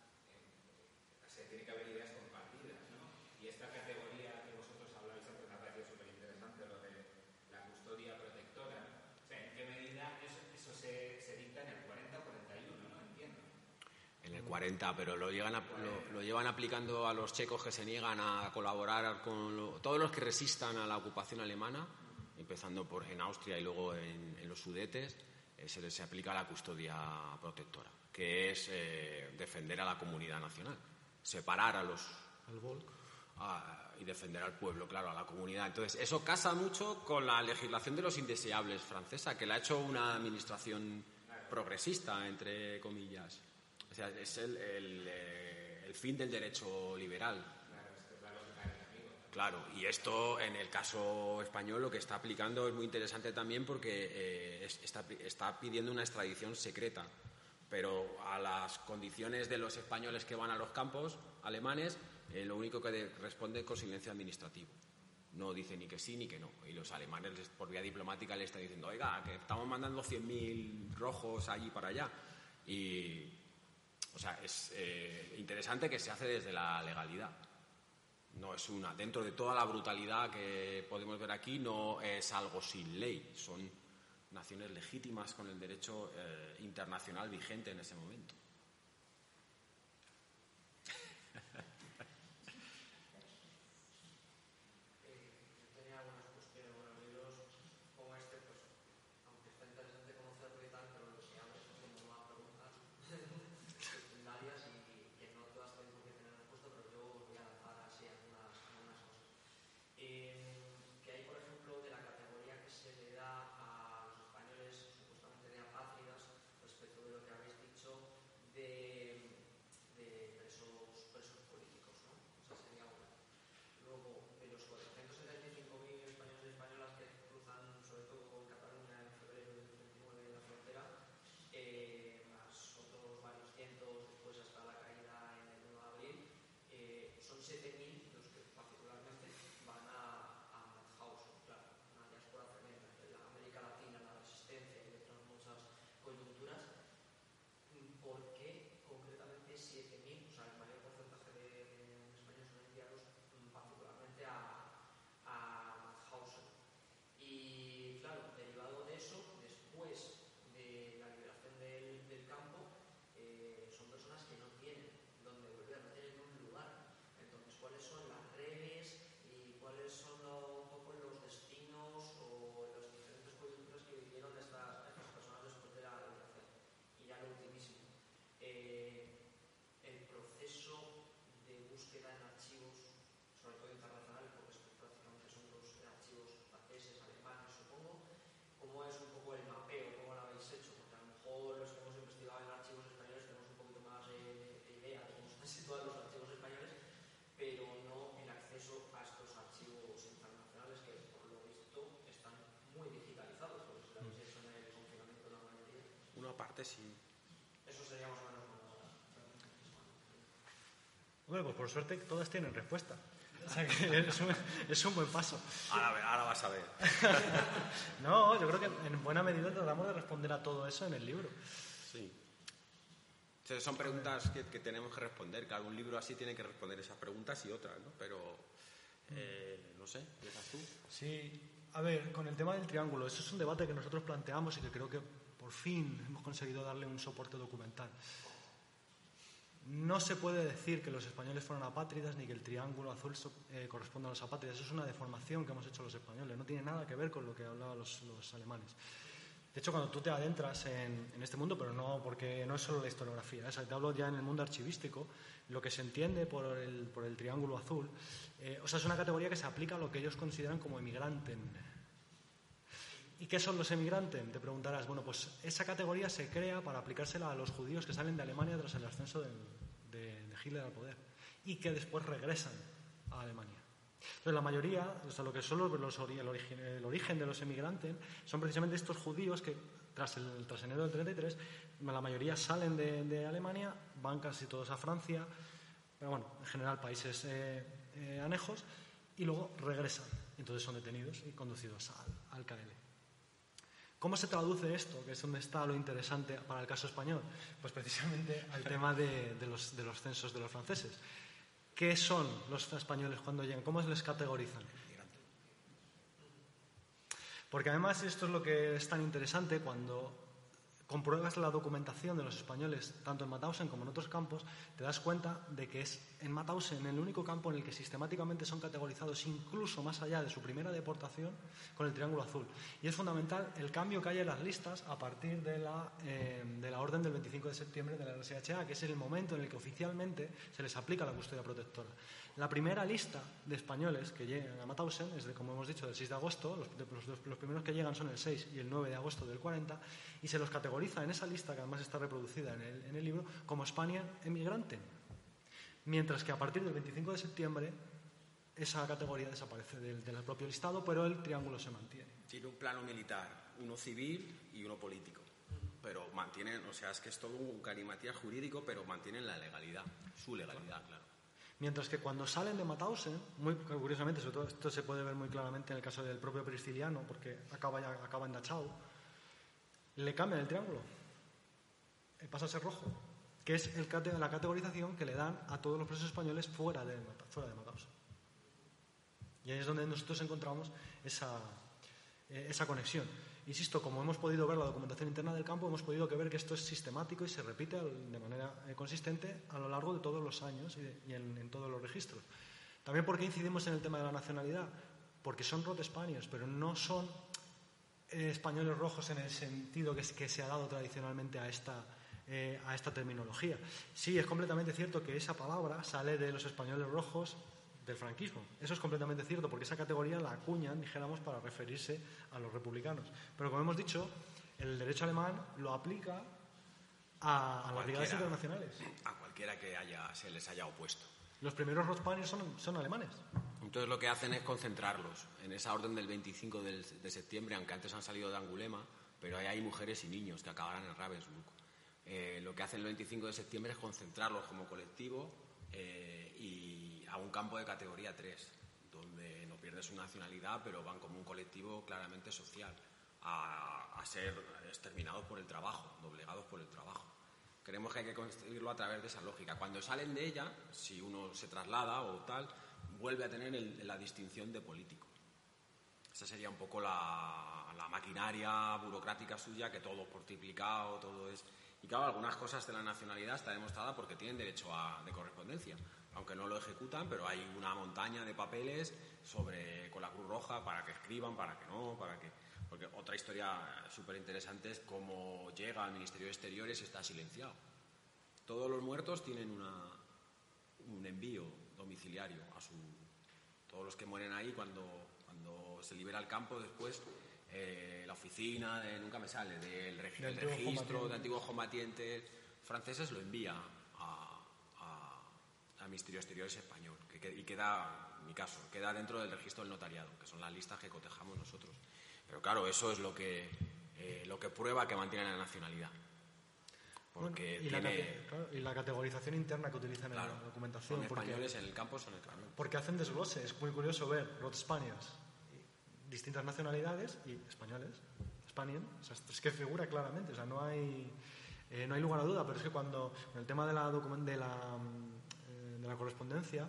Speaker 4: Eh, se tiene que haber ideas compartidas, ¿no? Y esta categoría que vosotros habláis antes me ha parecido súper interesante, lo de la custodia protectora, ¿no? O sea, ¿en qué medida eso, eso se, se dicta en el cuarenta o cuarenta y uno? No entiendo.
Speaker 1: En el cuarenta, pero lo, llegan a, lo, lo llevan aplicando a los checos que se niegan a colaborar con... Lo, todos los que resistan a la ocupación alemana, empezando por en Austria y luego en, en los Sudetes, eh, se les aplica la custodia protectora, que es eh, defender a la comunidad nacional, separar a los...
Speaker 2: al Volk.
Speaker 1: A, y defender al pueblo, claro, a la comunidad. Entonces, eso casa mucho con la legislación de los indeseables francesa, que la ha hecho una administración progresista, entre comillas. O sea, es el, el, el fin del derecho liberal. Claro, y esto en el caso español lo que está aplicando es muy interesante también porque eh, está, está pidiendo una extradición secreta, pero a las condiciones de los españoles que van a los campos alemanes, eh, lo único que de, responde con silencio administrativo. No dice ni que sí ni que no. Y los alemanes, por vía diplomática, le están diciendo, oiga, que estamos mandando cien mil rojos allí para allá. Y, o sea, es eh, interesante que se hace desde la legalidad. No es una, dentro de toda la brutalidad que podemos ver aquí, no es algo sin ley. Son naciones legítimas con el derecho eh, internacional vigente en ese momento. Parte sí.
Speaker 4: Eso sería más o menos como...
Speaker 2: Bueno, pues por suerte todas tienen respuesta. O sea que es un, es un buen paso.
Speaker 1: Ahora, ahora vas a ver.
Speaker 2: No, yo creo que en buena medida tratamos de responder a todo eso en el libro.
Speaker 1: Sí. O sea, son preguntas que, que tenemos que responder. Claro, un libro así tiene que responder esas preguntas y otras, ¿no? Pero, eh, no sé, ¿piensas tú?
Speaker 2: Sí, a ver, con el tema del triángulo, eso es un debate que nosotros planteamos y que creo que por fin hemos conseguido darle un soporte documental. No se puede decir que los españoles fueron apátridas ni que el triángulo azul eh, corresponda a los apátridas. Eso es una deformación que hemos hecho los españoles. No tiene nada que ver con lo que hablaban los, los alemanes. De hecho, cuando tú te adentras en, en este mundo, pero no porque no es solo la historiografía, ¿eh? Te hablo ya en el mundo archivístico, lo que se entiende por el, por el triángulo azul, eh, o sea, es una categoría que se aplica a lo que ellos consideran como emigranten. ¿Y qué son los emigrantes? Te preguntarás. Bueno, pues esa categoría se crea para aplicársela a los judíos que salen de Alemania tras el ascenso de, de, de Hitler al poder y que después regresan a Alemania. Entonces, la mayoría, o sea, lo que son los, los, el, origen, el origen de los emigrantes son precisamente estos judíos que tras, el, tras enero del treinta y tres, la mayoría salen de, de Alemania, van casi todos a Francia, pero bueno, en general países eh, eh, anejos, y luego regresan. Entonces son detenidos y conducidos al, al K L. ¿Cómo se traduce esto? Que es donde está lo interesante para el caso español. Pues precisamente al tema de, de, los, de los censos de los franceses. ¿Qué son los españoles cuando llegan? ¿Cómo se les categorizan? Porque además esto es lo que es tan interesante cuando compruebas la documentación de los españoles, tanto en Mauthausen como en otros campos, te das cuenta de que es en Mauthausen el único campo en el que sistemáticamente son categorizados, incluso más allá de su primera deportación, con el triángulo azul. Y es fundamental el cambio que hay en las listas a partir de la, eh, de la orden del veinticinco de septiembre de la R S H A, que es el momento en el que oficialmente se les aplica la custodia protectora. La primera lista de españoles que llegan a Mauthausen es, de, como hemos dicho, del seis de agosto, los, los, los primeros que llegan son el seis y el nueve de agosto del cuarenta, y se los categoriza en esa lista, que además está reproducida en el, en el libro, como España emigrante. Mientras que a partir del veinticinco de septiembre esa categoría desaparece del, del propio listado, pero el triángulo se mantiene.
Speaker 1: Tiene un plano militar, uno civil y uno político. Pero mantienen, o sea, es que es todo un galimatías jurídico, pero mantienen la legalidad, su legalidad, claro.
Speaker 2: Mientras que cuando salen de Mauthausen, muy curiosamente, sobre todo esto se puede ver muy claramente en el caso del propio Prisciliano, porque acaba, ya, acaba en Dachau, le cambian el triángulo, pasa a ser rojo, que es el, la categorización que le dan a todos los presos españoles fuera de, fuera de Mauthausen. Y ahí es donde nosotros encontramos esa, eh, esa conexión. Insisto, como hemos podido ver la documentación interna del campo, hemos podido ver que esto es sistemático y se repite de manera eh, consistente a lo largo de todos los años y, de, y en, en todos los registros. También, ¿por qué incidimos en el tema de la nacionalidad? Porque son Rot Spaniards, pero no son eh, españoles rojos en el sentido que, que se ha dado tradicionalmente a esta, eh, a esta terminología. Sí, es completamente cierto que esa palabra sale de los españoles rojos del franquismo. Eso es completamente cierto, porque esa categoría la acuñan, dijéramos, para referirse a los republicanos. Pero como hemos dicho, el derecho alemán lo aplica a, a las brigadas internacionales.
Speaker 1: A cualquiera que haya, se les haya opuesto.
Speaker 2: Los primeros Rotspaniers son, son alemanes.
Speaker 1: Entonces lo que hacen es concentrarlos en esa orden del veinticinco de septiembre, aunque antes han salido de Angulema, pero ahí hay mujeres y niños que acabarán en Ravensbrück. Eh, lo que hacen el veinticinco de septiembre es concentrarlos como colectivo eh, y a un campo de categoría tres, donde no pierden su nacionalidad, pero van como un colectivo claramente social, a, a ser exterminados por el trabajo, doblegados por el trabajo. Creemos que hay que conseguirlo a través de esa lógica. Cuando salen de ella, si uno se traslada o tal, vuelve a tener el, la distinción de político. Esa sería un poco la, la maquinaria burocrática suya, que todo por triplicado, todo es... Y claro, algunas cosas de la nacionalidad está demostrada porque tienen derecho a, de correspondencia, aunque no lo ejecutan, pero hay una montaña de papeles sobre, con la Cruz Roja para que escriban, para que no, para que... Porque otra historia súper interesante es cómo llega al Ministerio de Exteriores y está silenciado. Todos los muertos tienen una, un envío domiciliario a su... Todos los que mueren ahí, cuando, cuando se libera el campo, después eh, la oficina, de, nunca me sale, del reg de registro de antiguos combatientes franceses lo envía a, a, al Ministerio de Exteriores español. Que, que, y queda, en mi caso, queda dentro del registro del notariado, que son las listas que cotejamos nosotros. Pero claro, eso es lo que, eh, lo que prueba que mantienen la nacionalidad. porque
Speaker 2: y, la
Speaker 1: tiene...
Speaker 2: cate- claro, y la categorización interna que utilizan
Speaker 1: Claro,
Speaker 2: en la documentación.
Speaker 1: son
Speaker 2: porque,
Speaker 1: españoles en el campo, son españoles.
Speaker 2: porque hacen desglose. Es muy curioso ver Rod Spaniards, distintas nacionalidades y españoles. Spaniard, o sea, es que figura claramente, o sea, no hay, eh, no hay lugar a duda, pero es que cuando, en el tema de la, document, de la, eh, de la correspondencia,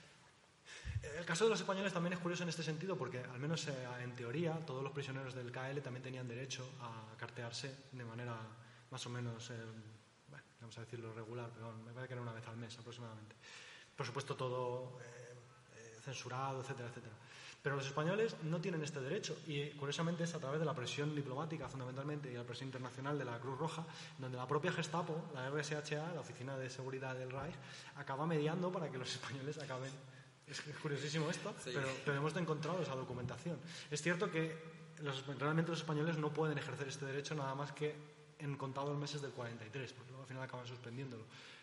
Speaker 2: el caso de los españoles también es curioso en este sentido, porque al menos eh, en teoría todos los prisioneros del K L también tenían derecho a cartearse de manera más o menos, eh, bueno, vamos a decirlo regular, pero me parece que era una vez al mes aproximadamente. Por supuesto todo eh, eh, censurado, etcétera, etcétera. Pero los españoles no tienen este derecho y curiosamente es a través de la presión diplomática fundamentalmente y la presión internacional de la Cruz Roja, donde la propia Gestapo, la R S H A, la Oficina de Seguridad del Reich, acaba mediando para que los españoles acaben. Es curiosísimo esto, sí. pero, pero hemos encontrado esa documentación. Es cierto que los, realmente los españoles no pueden ejercer este derecho nada más que en contados meses del cuarenta y tres, porque luego al final acaban suspendiéndolo.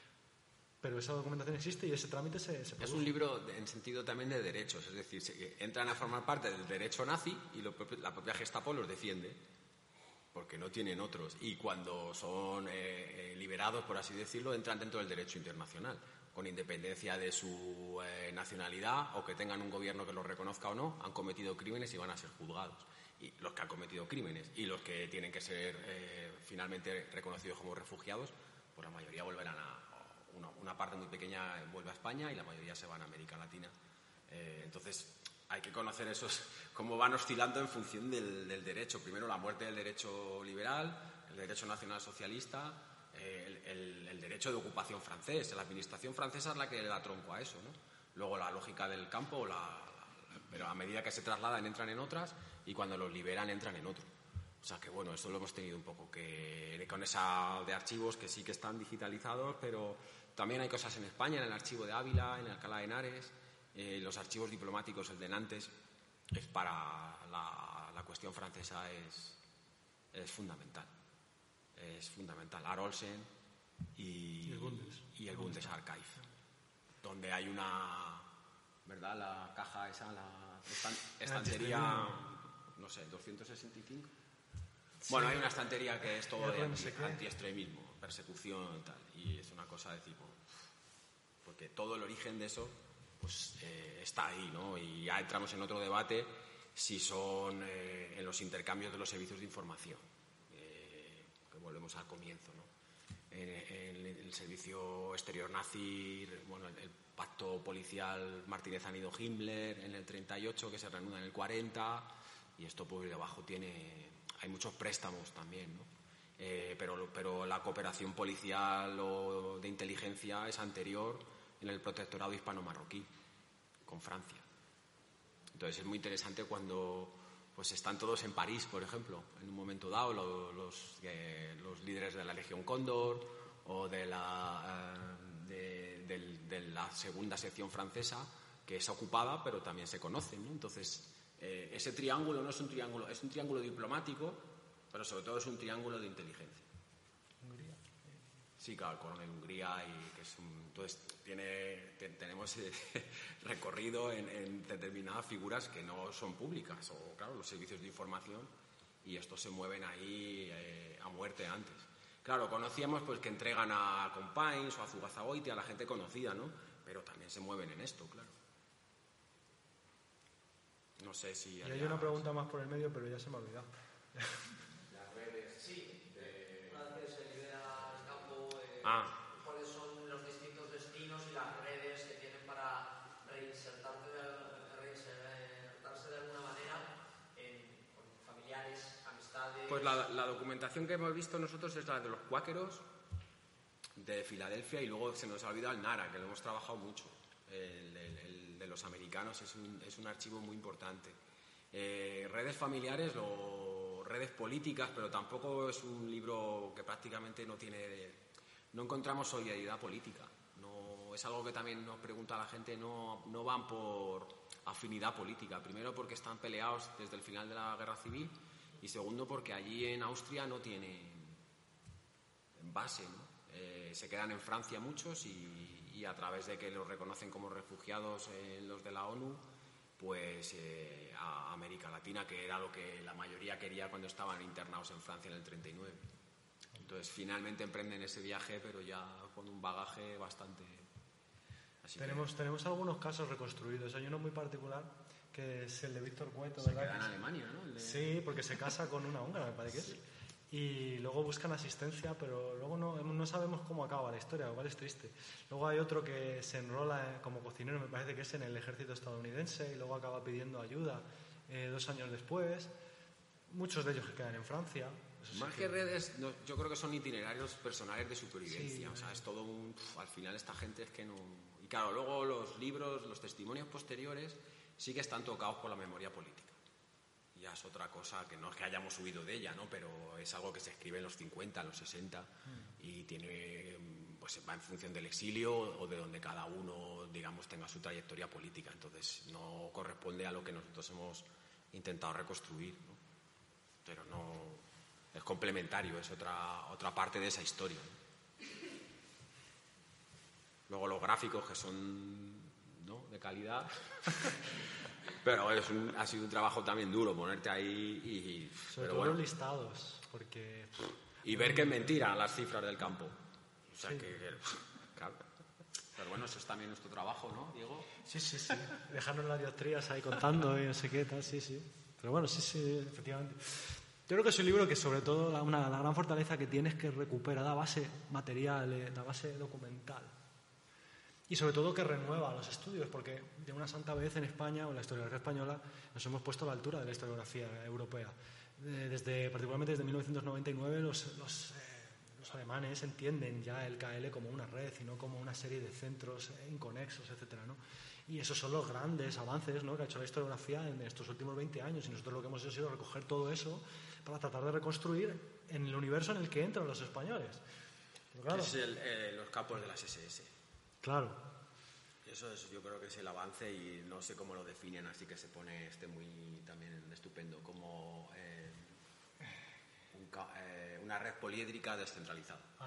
Speaker 2: Pero esa documentación existe y ese trámite se, se produce.
Speaker 1: Es un libro de, en sentido también de derechos, es decir, se, entran a formar parte del derecho nazi y lo, la propia Gestapo los defiende, porque no tienen otros. Y cuando son eh, eh, liberados, por así decirlo, entran dentro del derecho internacional, con independencia de su eh, nacionalidad o que tengan un gobierno que los reconozca o no, han cometido crímenes y van a ser juzgados. Y los que han cometido crímenes y los que tienen que ser eh, finalmente reconocidos como refugiados, pues la mayoría volverán a... Una, una parte muy pequeña vuelve a España y la mayoría se van a América Latina. Eh, entonces, hay que conocer esos, cómo van oscilando en función del, del derecho. Primero, la muerte del derecho liberal, el derecho nacional socialista, eh, el, el, el derecho de ocupación francés. La administración francesa es la que le da tronco a eso, ¿no? Luego, la lógica del campo, la, la, pero a medida que se trasladan, entran en otras y cuando los liberan, entran en otro. O sea que, bueno, esto lo hemos tenido un poco que con esa de archivos que sí que están digitalizados, pero también hay cosas en España, en el archivo de Ávila, en Alcalá de Henares, eh, los archivos diplomáticos, el de Nantes, es para la, la cuestión francesa es, es fundamental. Es fundamental. Arolsen y,
Speaker 2: y el Bundes,
Speaker 1: y el Bundesarchiv, donde hay una, ¿verdad? La caja esa, la estan, estantería, no sé, doscientos sesenta y cinco. Sí. Bueno, hay una estantería que es todo de anti, antiextremismo, persecución y tal, y es una cosa de tipo, porque todo el origen de eso pues eh, está ahí, ¿no? Y ya entramos en otro debate si son eh, en los intercambios de los servicios de información, eh, que volvemos al comienzo, ¿no? En, en el servicio exterior nazi, bueno, el, el pacto policial Martínez-Anido-Himmler en el treinta y ocho, que se reanuda en el cuarenta, y esto pues debajo tiene... Hay muchos préstamos también, ¿no? Eh, pero, pero la cooperación policial o de inteligencia es anterior en el protectorado hispano-marroquí, con Francia. Entonces es muy interesante cuando pues están todos en París, por ejemplo, en un momento dado, los, los, eh, los líderes de la Legión Cóndor o de la, eh, de, de, de la segunda sección francesa, que es ocupada, pero también se conocen, ¿no? Entonces... Eh, ese triángulo no es un triángulo, es un triángulo diplomático, pero sobre todo es un triángulo de inteligencia.
Speaker 2: Hungría.
Speaker 1: Sí, claro, el coronel Hungría, y que es un, entonces tiene, te, tenemos eh, recorrido en, en determinadas figuras que no son públicas, o claro, los servicios de información, y estos se mueven ahí eh, a muerte antes. Claro, conocíamos pues que entregan a Companys o a Zugazagoiti, a la gente conocida, ¿no? Pero también se mueven en esto, claro. No sé si...
Speaker 2: Y hay una pregunta más por el medio, pero ya se me ha olvidado.
Speaker 4: Las redes, sí. De... Una vez se libera el campo, eh,
Speaker 1: ah.
Speaker 4: ¿cuáles son los distintos destinos y las redes que tienen para reinsertarse de, reinsertarse de alguna manera en con familiares, amistades?
Speaker 1: Pues la, la documentación que hemos visto nosotros es la de los cuáqueros de Filadelfia, y luego se nos ha olvidado el Nara, que lo hemos trabajado mucho. El, el, el de los americanos es un, es un archivo muy importante. Eh, redes familiares o redes políticas, pero tampoco es un libro que prácticamente no tiene, no encontramos solidaridad política. No, es algo que también nos pregunta la gente, no, no van por afinidad política. Primero porque están peleados desde el final de la Guerra Civil, y segundo porque allí en Austria no tienen base, ¿no? Eh, se quedan en Francia muchos y y a través de que los reconocen como refugiados eh, los de la ONU, pues eh, a América Latina, que era lo que la mayoría quería cuando estaban internados en Francia en el treinta y nueve. Entonces finalmente emprenden ese viaje, pero ya con un bagaje bastante... Así
Speaker 2: tenemos,
Speaker 1: que
Speaker 2: tenemos algunos casos reconstruidos. Hay uno muy particular que es el de Víctor Cueto,
Speaker 1: se
Speaker 2: ¿verdad?
Speaker 1: queda en Alemania, ¿no? El de...
Speaker 2: Sí, porque se casa con una húngara, me parece que es. Y luego buscan asistencia, pero luego no, no sabemos cómo acaba la historia, lo cual es triste. Luego hay otro que se enrola como cocinero, me parece que es en el ejército estadounidense, y luego acaba pidiendo ayuda eh, dos años después. Muchos de ellos que quedan en Francia. Eso
Speaker 1: Más
Speaker 2: sí
Speaker 1: que redes, no, yo creo que son itinerarios personales de supervivencia.
Speaker 2: Sí,
Speaker 1: o sea, es todo un... Pf, al final esta gente es que no... Y claro, luego los libros, los testimonios posteriores sí que están tocados por la memoria política. Ya es otra cosa, que no es que hayamos huido de ella, ¿no? Pero es algo que se escribe en los cincuenta, en los sesenta, mm. y tiene, pues va en función del exilio o de donde cada uno, digamos, tenga su trayectoria política. Entonces no corresponde a lo que nosotros hemos intentado reconstruir, ¿no? Pero no... es complementario, es otra, otra parte de esa historia, ¿no? Luego los gráficos, que son, ¿no?, de calidad. Pero es un, ha sido un trabajo también duro ponerte ahí y... y
Speaker 2: sobre
Speaker 1: pero
Speaker 2: todo
Speaker 1: bueno,
Speaker 2: los listados, porque...
Speaker 1: y ver que es mentira las cifras del campo. O sea,
Speaker 2: Sí.
Speaker 1: que... que claro. Pero bueno, eso es también nuestro trabajo, ¿no, Diego?
Speaker 2: Sí, sí, sí. Dejarnos las dioptrías ahí contando y no sé qué tal, sí, sí. Pero bueno, sí, sí, efectivamente. Yo creo que es un libro que sobre todo la, una, la gran fortaleza que tiene es que recupera, da base material, eh, da base documental. Y sobre todo que renueva los estudios, porque de una santa vez en España o en la historiografía española nos hemos puesto a la altura de la historiografía europea. Eh, desde, particularmente desde mil novecientos noventa y nueve los, los, eh, los alemanes entienden ya el K L como una red y no como una serie de centros inconexos, etcétera, ¿no? Y esos son los grandes avances, ¿no?, que ha hecho la historiografía en estos últimos veinte años, y nosotros lo que hemos hecho ha sido recoger todo eso para tratar de reconstruir en el universo en el que entran los españoles. Pero claro,
Speaker 1: Es el, eh, los campos de las ese ese.
Speaker 2: claro.
Speaker 1: Eso es, yo creo que es el avance y no sé cómo lo definen, así que se pone este muy también estupendo, como eh, un ca- eh, una red poliédrica descentralizada.
Speaker 2: Ah.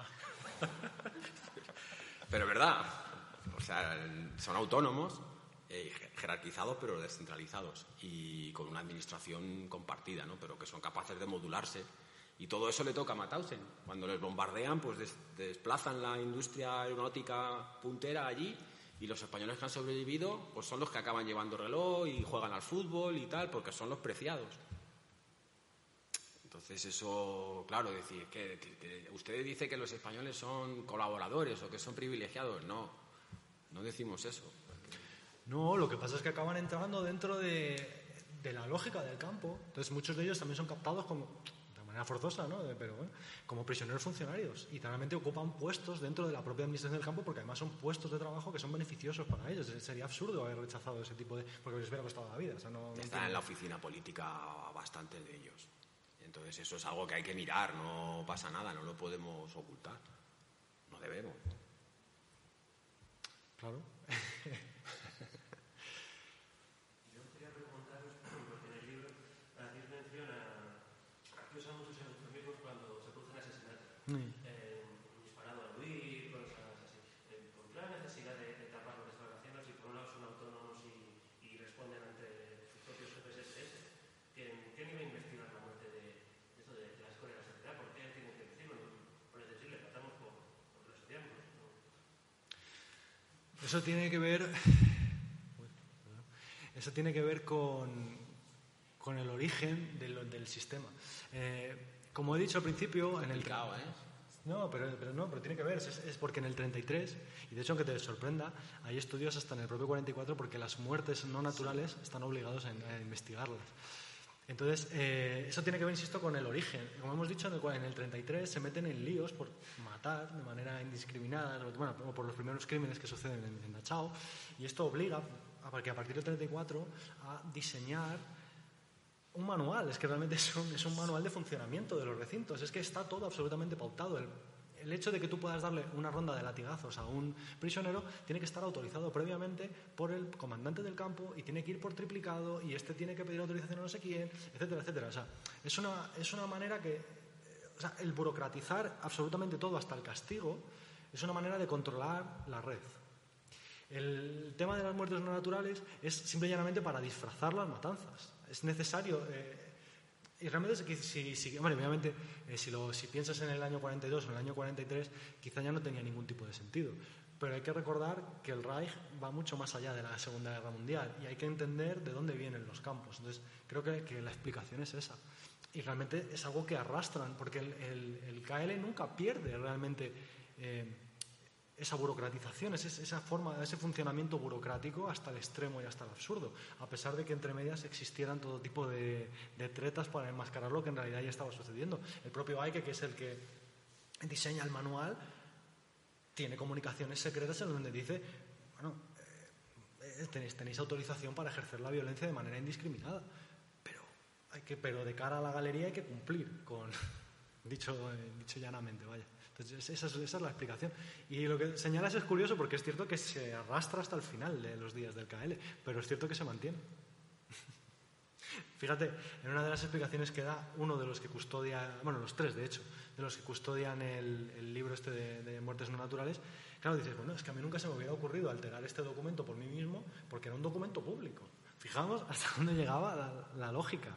Speaker 1: Pero es verdad, o sea, son autónomos, eh, jerarquizados pero descentralizados y con una administración compartida, ¿no? Pero que son capaces de modularse. Y todo eso le toca a Mauthausen. Cuando les bombardean, pues des- desplazan la industria aeronáutica puntera allí, y los españoles que han sobrevivido pues son los que acaban llevando reloj y juegan al fútbol y tal, porque son los preciados. Entonces eso, claro, decir que, que, que usted dice que los españoles son colaboradores o que son privilegiados. No, no decimos eso.
Speaker 2: No, lo que pasa es que acaban entrando dentro de, de la lógica del campo. Entonces muchos de ellos también son captados como, de manera forzosa, ¿no?, De- pero bueno, como prisioneros funcionarios, y realmente ocupan puestos dentro de la propia administración del campo, porque además son puestos de trabajo que son beneficiosos para ellos. Sería absurdo haber rechazado ese tipo de... porque les hubiera costado la vida. O sea, no, no
Speaker 1: Están
Speaker 2: entiendo.
Speaker 1: en la oficina política bastantes de ellos. Entonces eso es algo que hay que mirar, no pasa nada, no lo podemos ocultar. No debemos.
Speaker 2: Claro.
Speaker 5: Yo quería preguntaros, porque en el libro hacéis mención a, a que usan muchos eufemismos cuando se producen asesinatos.
Speaker 2: Mm.
Speaker 5: Eh, disparado al huir, cosas así. Eh, ¿Por qué la necesidad de, de tapar lo que están haciendo si por un lado son autónomos y, y responden ante sus propios jefes ese ese? ¿Quién, quién iba a investigar la muerte de, de esto de, de la escuela de la seguridad? ¿Por qué tienen que decirlo? Por decir, le matamos por, por lo estudiamos, ¿no?
Speaker 2: Eso tiene que ver... Uy, perdón. Eso tiene que ver con, con el origen del, del sistema. Eh, como he dicho al principio, en el...
Speaker 1: Complicado, ¿eh?
Speaker 2: No, pero, pero no, pero tiene que ver, es, es porque en el treinta y tres, y de hecho aunque te sorprenda, hay estudios hasta en el propio cuarenta y cuatro porque las muertes no naturales están obligados a, a investigarlas. Entonces, eh, eso tiene que ver, insisto, con el origen. Como hemos dicho, en el, en el treinta y tres se meten en líos por matar de manera indiscriminada, bueno, por los primeros crímenes que suceden en, en Dachau, y esto obliga a que a partir del treinta y cuatro a diseñar un manual. Es que realmente es un, es un manual de funcionamiento de los recintos. Es que está todo absolutamente pautado. El, el hecho de que tú puedas darle una ronda de latigazos a un prisionero tiene que estar autorizado previamente por el comandante del campo y tiene que ir por triplicado y este tiene que pedir autorización a no sé quién, etcétera, etcétera. O sea, es una, es una manera que... O sea, el burocratizar absolutamente todo hasta el castigo es una manera de controlar la red. El tema de las muertes no naturales es simple y llanamente para disfrazar las matanzas. Es necesario... Eh, Y realmente, si, si, bueno, obviamente, eh, si, lo, si piensas en el año cuarenta y dos o en el año cuarenta y tres, quizá ya no tenía ningún tipo de sentido. Pero hay que recordar que el Reich va mucho más allá de la Segunda Guerra Mundial y hay que entender de dónde vienen los campos. Entonces, creo que, que la explicación es esa. Y realmente es algo que arrastran, porque el, el, el K L nunca pierde realmente eh, esa burocratización, ese, esa forma, ese funcionamiento burocrático hasta el extremo y hasta el absurdo, a pesar de que entre medias existieran todo tipo de, de tretas para enmascarar lo que en realidad ya estaba sucediendo. El propio Eike, que es el que diseña el manual, tiene comunicaciones secretas en donde dice, bueno, eh, tenéis, tenéis autorización para ejercer la violencia de manera indiscriminada, pero, hay que, pero de cara a la galería hay que cumplir con, dicho, eh, dicho llanamente, vaya. Entonces, esa es, esa es la explicación. Y lo que señalas es curioso porque es cierto que se arrastra hasta el final de los días del K L, pero es cierto que se mantiene. Fíjate, en una de las explicaciones que da uno de los que custodia, bueno, los tres de hecho, de los que custodian el, el libro este de, de muertes no naturales, claro, dices, bueno, es que a mí nunca se me hubiera ocurrido alterar este documento por mí mismo porque era un documento público. Fijaos hasta dónde llegaba la, la lógica.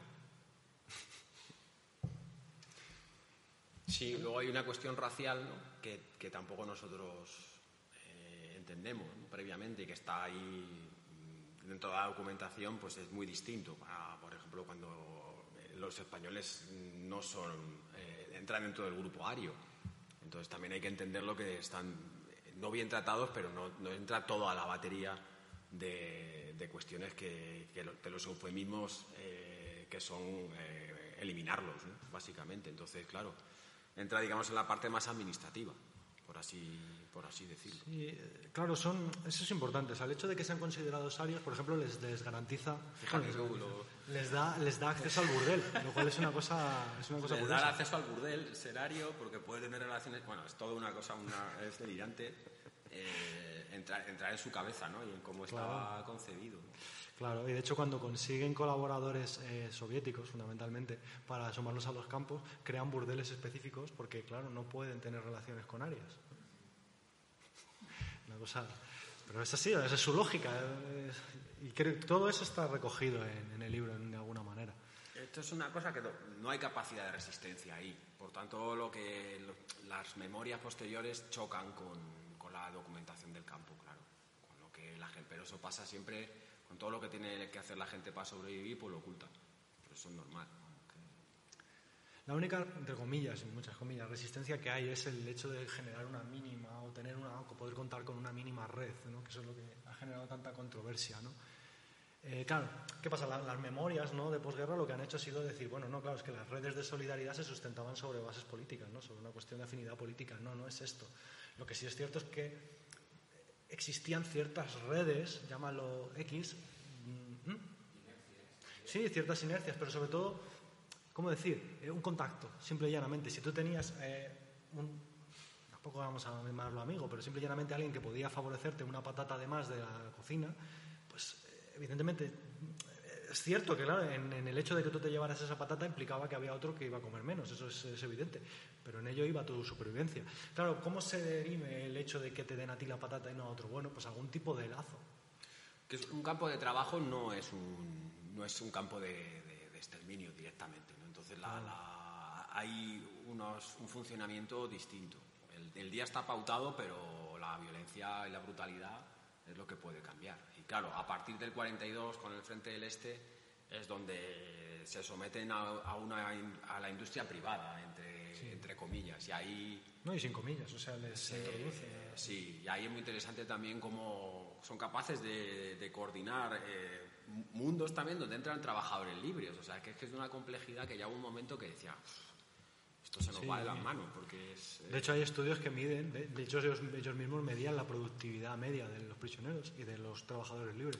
Speaker 1: Sí, luego hay una cuestión racial, ¿no? que, que tampoco nosotros eh, entendemos, ¿no? previamente, y que está ahí dentro de la documentación, pues es muy distinto. Para, por ejemplo, cuando los españoles no son eh, entran dentro del grupo ario, entonces también hay que entender lo que están no bien tratados, pero no, no entra toda la batería de, de cuestiones que, que de los eufemismos eh, que son eh, eliminarlos, ¿no? básicamente. Entonces, claro, entra, digamos, en la parte más administrativa, por así, por así decirlo.
Speaker 2: Sí, claro, son, eso es importante. O sea, el hecho de que sean considerados arios, por ejemplo, les, les garantiza,
Speaker 1: Fíjate,
Speaker 2: bueno,
Speaker 1: lo...
Speaker 2: les da, les da acceso al burdel, lo cual es una cosa, es una cosa
Speaker 1: les
Speaker 2: curiosa.
Speaker 1: da acceso al burdel, ser ario, porque puede tener relaciones, bueno, es toda una cosa, una, es delirante eh, entrar, entrar en su cabeza, ¿no? Y en cómo estaba
Speaker 2: Claro.
Speaker 1: concebido, ¿no?
Speaker 2: Claro, y de hecho cuando consiguen colaboradores eh, soviéticos, fundamentalmente, para sumarlos a los campos, crean burdeles específicos porque, claro, no pueden tener relaciones con arias. Una cosa... Pero es así, esa es su lógica. Es, y creo que todo eso está recogido en, en el libro, de alguna manera.
Speaker 1: Esto es una cosa que no, no hay capacidad de resistencia ahí. Por tanto, lo que lo, las memorias posteriores chocan con, con la documentación del campo, claro. Con lo que la gente, pero eso pasa siempre... Con todo lo que tiene que hacer la gente para sobrevivir, pues lo oculta. Pero eso es normal, ¿no? Que...
Speaker 2: La única, entre comillas, en muchas comillas, resistencia que hay es el hecho de generar una mínima o tener una, o poder contar con una mínima red, ¿no? Que eso es lo que ha generado tanta controversia, ¿no? Eh, claro, ¿qué pasa? La, las memorias, ¿no? de posguerra lo que han hecho ha sido decir, bueno, no, claro, es que las redes de solidaridad se sustentaban sobre bases políticas, ¿no? Sobre una cuestión de afinidad política. No, no es esto. Lo que sí es cierto es que existían ciertas redes, llámalo X, ¿Mm? sí, ciertas inercias, pero sobre todo, ¿cómo decir? Eh, un contacto, simple y llanamente. Si tú tenías eh, un, tampoco vamos a llamarlo amigo, pero simple y llanamente alguien que podía favorecerte una patata de más de la cocina, pues eh, evidentemente es cierto que, claro, en, en el hecho de que tú te llevaras esa patata implicaba que había otro que iba a comer menos, eso es, es evidente, pero en ello iba tu supervivencia. Claro, ¿cómo se derime el hecho de que te den a ti la patata y no a otro? Bueno, pues algún tipo de lazo.
Speaker 1: Que un campo de trabajo no es un, no es un campo de, de, de exterminio directamente, ¿no? Entonces la, la, hay unos, un funcionamiento distinto. El, el día está pautado, pero la violencia y la brutalidad es lo que puede cambiar. Y claro, a partir del cuarenta y dos, con el Frente del Este, es donde se someten a, a, una, a la industria privada, entre, sí. entre comillas. Y ahí...
Speaker 2: No, y sin comillas, o sea, les
Speaker 1: se
Speaker 2: introduce.
Speaker 1: Eh, sí, y ahí es muy interesante también cómo son capaces de, de coordinar eh, mundos también donde entran trabajadores libres. O sea, que es que es de una complejidad que ya hubo un momento que decía... Esto se nos sí, va de las manos porque es... Eh...
Speaker 2: De hecho, hay estudios que miden, de, de hecho ellos, ellos mismos medían la productividad media de los prisioneros y de los trabajadores libres.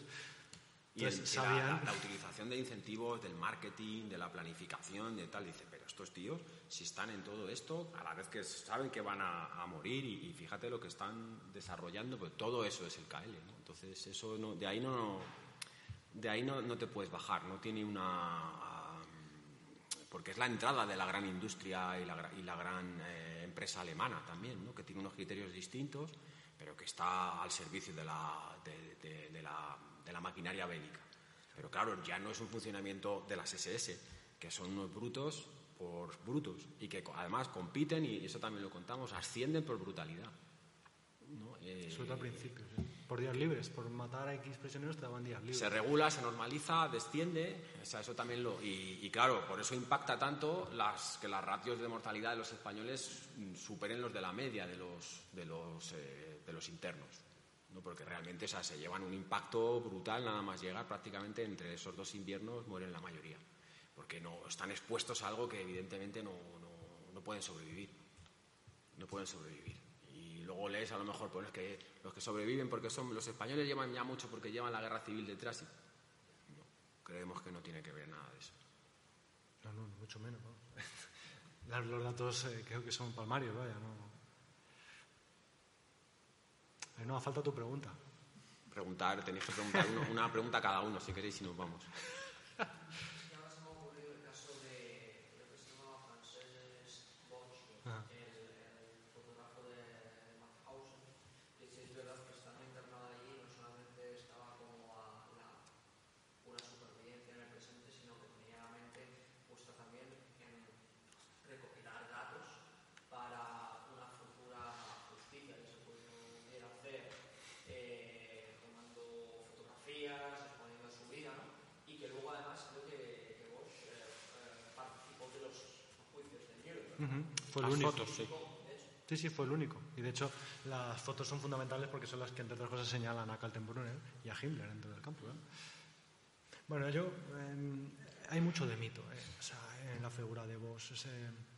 Speaker 1: Y el, sabían... la, la, la utilización de incentivos, del marketing, de la planificación, de tal. Dice, pero estos tíos, si están en todo esto, a la vez que saben que van a, a morir y, y fíjate lo que están desarrollando, pues todo eso es el K L, ¿no? Entonces, eso no, de ahí no, de ahí no, no te puedes bajar, no tiene una... porque es la entrada de la gran industria y la, y la gran eh, empresa alemana también, ¿no? Que tiene unos criterios distintos, pero que está al servicio de la, de, de, de la, de la maquinaria bélica. Pero claro, ya no es un funcionamiento de las ese ese, que son unos brutos por brutos y que además compiten, y eso también lo contamos, ascienden por brutalidad, ¿no? Eh,
Speaker 2: Sobre todo al principio, sí. Por días libres, por matar a X prisioneros te daban días libres.
Speaker 1: Se regula, se normaliza, desciende, o sea, eso también lo... Y, y claro, por eso impacta tanto las, que las ratios de mortalidad de los españoles superen los de la media de los, de los, eh, de los internos, ¿no? Porque realmente, o sea, se llevan un impacto brutal nada más llegar, prácticamente entre esos dos inviernos mueren la mayoría, porque no están expuestos a algo que evidentemente no, no, no pueden sobrevivir, no pueden sobrevivir. Y luego lees a lo mejor, pues es que los que sobreviven porque son los españoles llevan ya mucho porque llevan la guerra civil detrás, y no, creemos que no tiene que ver nada de eso.
Speaker 2: No, no, mucho menos, ¿no? Los datos eh, creo que son palmarios, vaya, no. Eh, no, falta tu pregunta.
Speaker 1: Preguntar, tenéis que preguntar uno, una pregunta a cada uno, si queréis, y nos vamos.
Speaker 2: Ah. Uh-huh. Fue el
Speaker 1: Las
Speaker 2: único.
Speaker 1: fotos, sí.
Speaker 2: Sí, sí, fue el único. Y de hecho, las fotos son fundamentales porque son las que, entre otras cosas, señalan a Kaltenbrunner y a Himmler dentro del campo, ¿eh? Bueno, yo... Eh, hay mucho de mito, ¿eh? O sea, en la figura de Vos. Ese...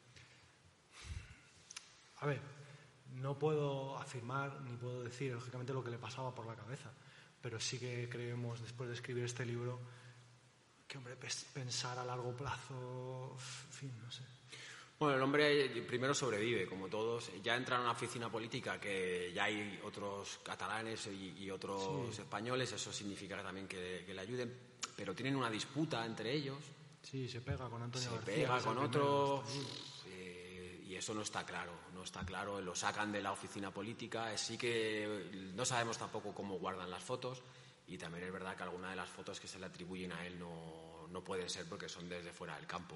Speaker 2: A ver, no puedo afirmar ni puedo decir, lógicamente, lo que le pasaba por la cabeza, pero sí que creemos, después de escribir este libro, que, hombre, pensar a largo plazo... En fin, no sé...
Speaker 1: Bueno, el hombre primero sobrevive, como todos. Ya entra en una oficina política que ya hay otros catalanes y, y otros sí. españoles, eso significa también que, que le ayuden, pero tienen una disputa entre ellos.
Speaker 2: Sí, se pega con Antonio
Speaker 1: se
Speaker 2: García.
Speaker 1: Se pega con otro,
Speaker 2: eh,
Speaker 1: y eso no está claro, no está claro. Lo sacan de la oficina política, sí que no sabemos tampoco cómo guardan las fotos, y también es verdad que algunas de las fotos que se le atribuyen a él no, no pueden ser porque son desde fuera del campo.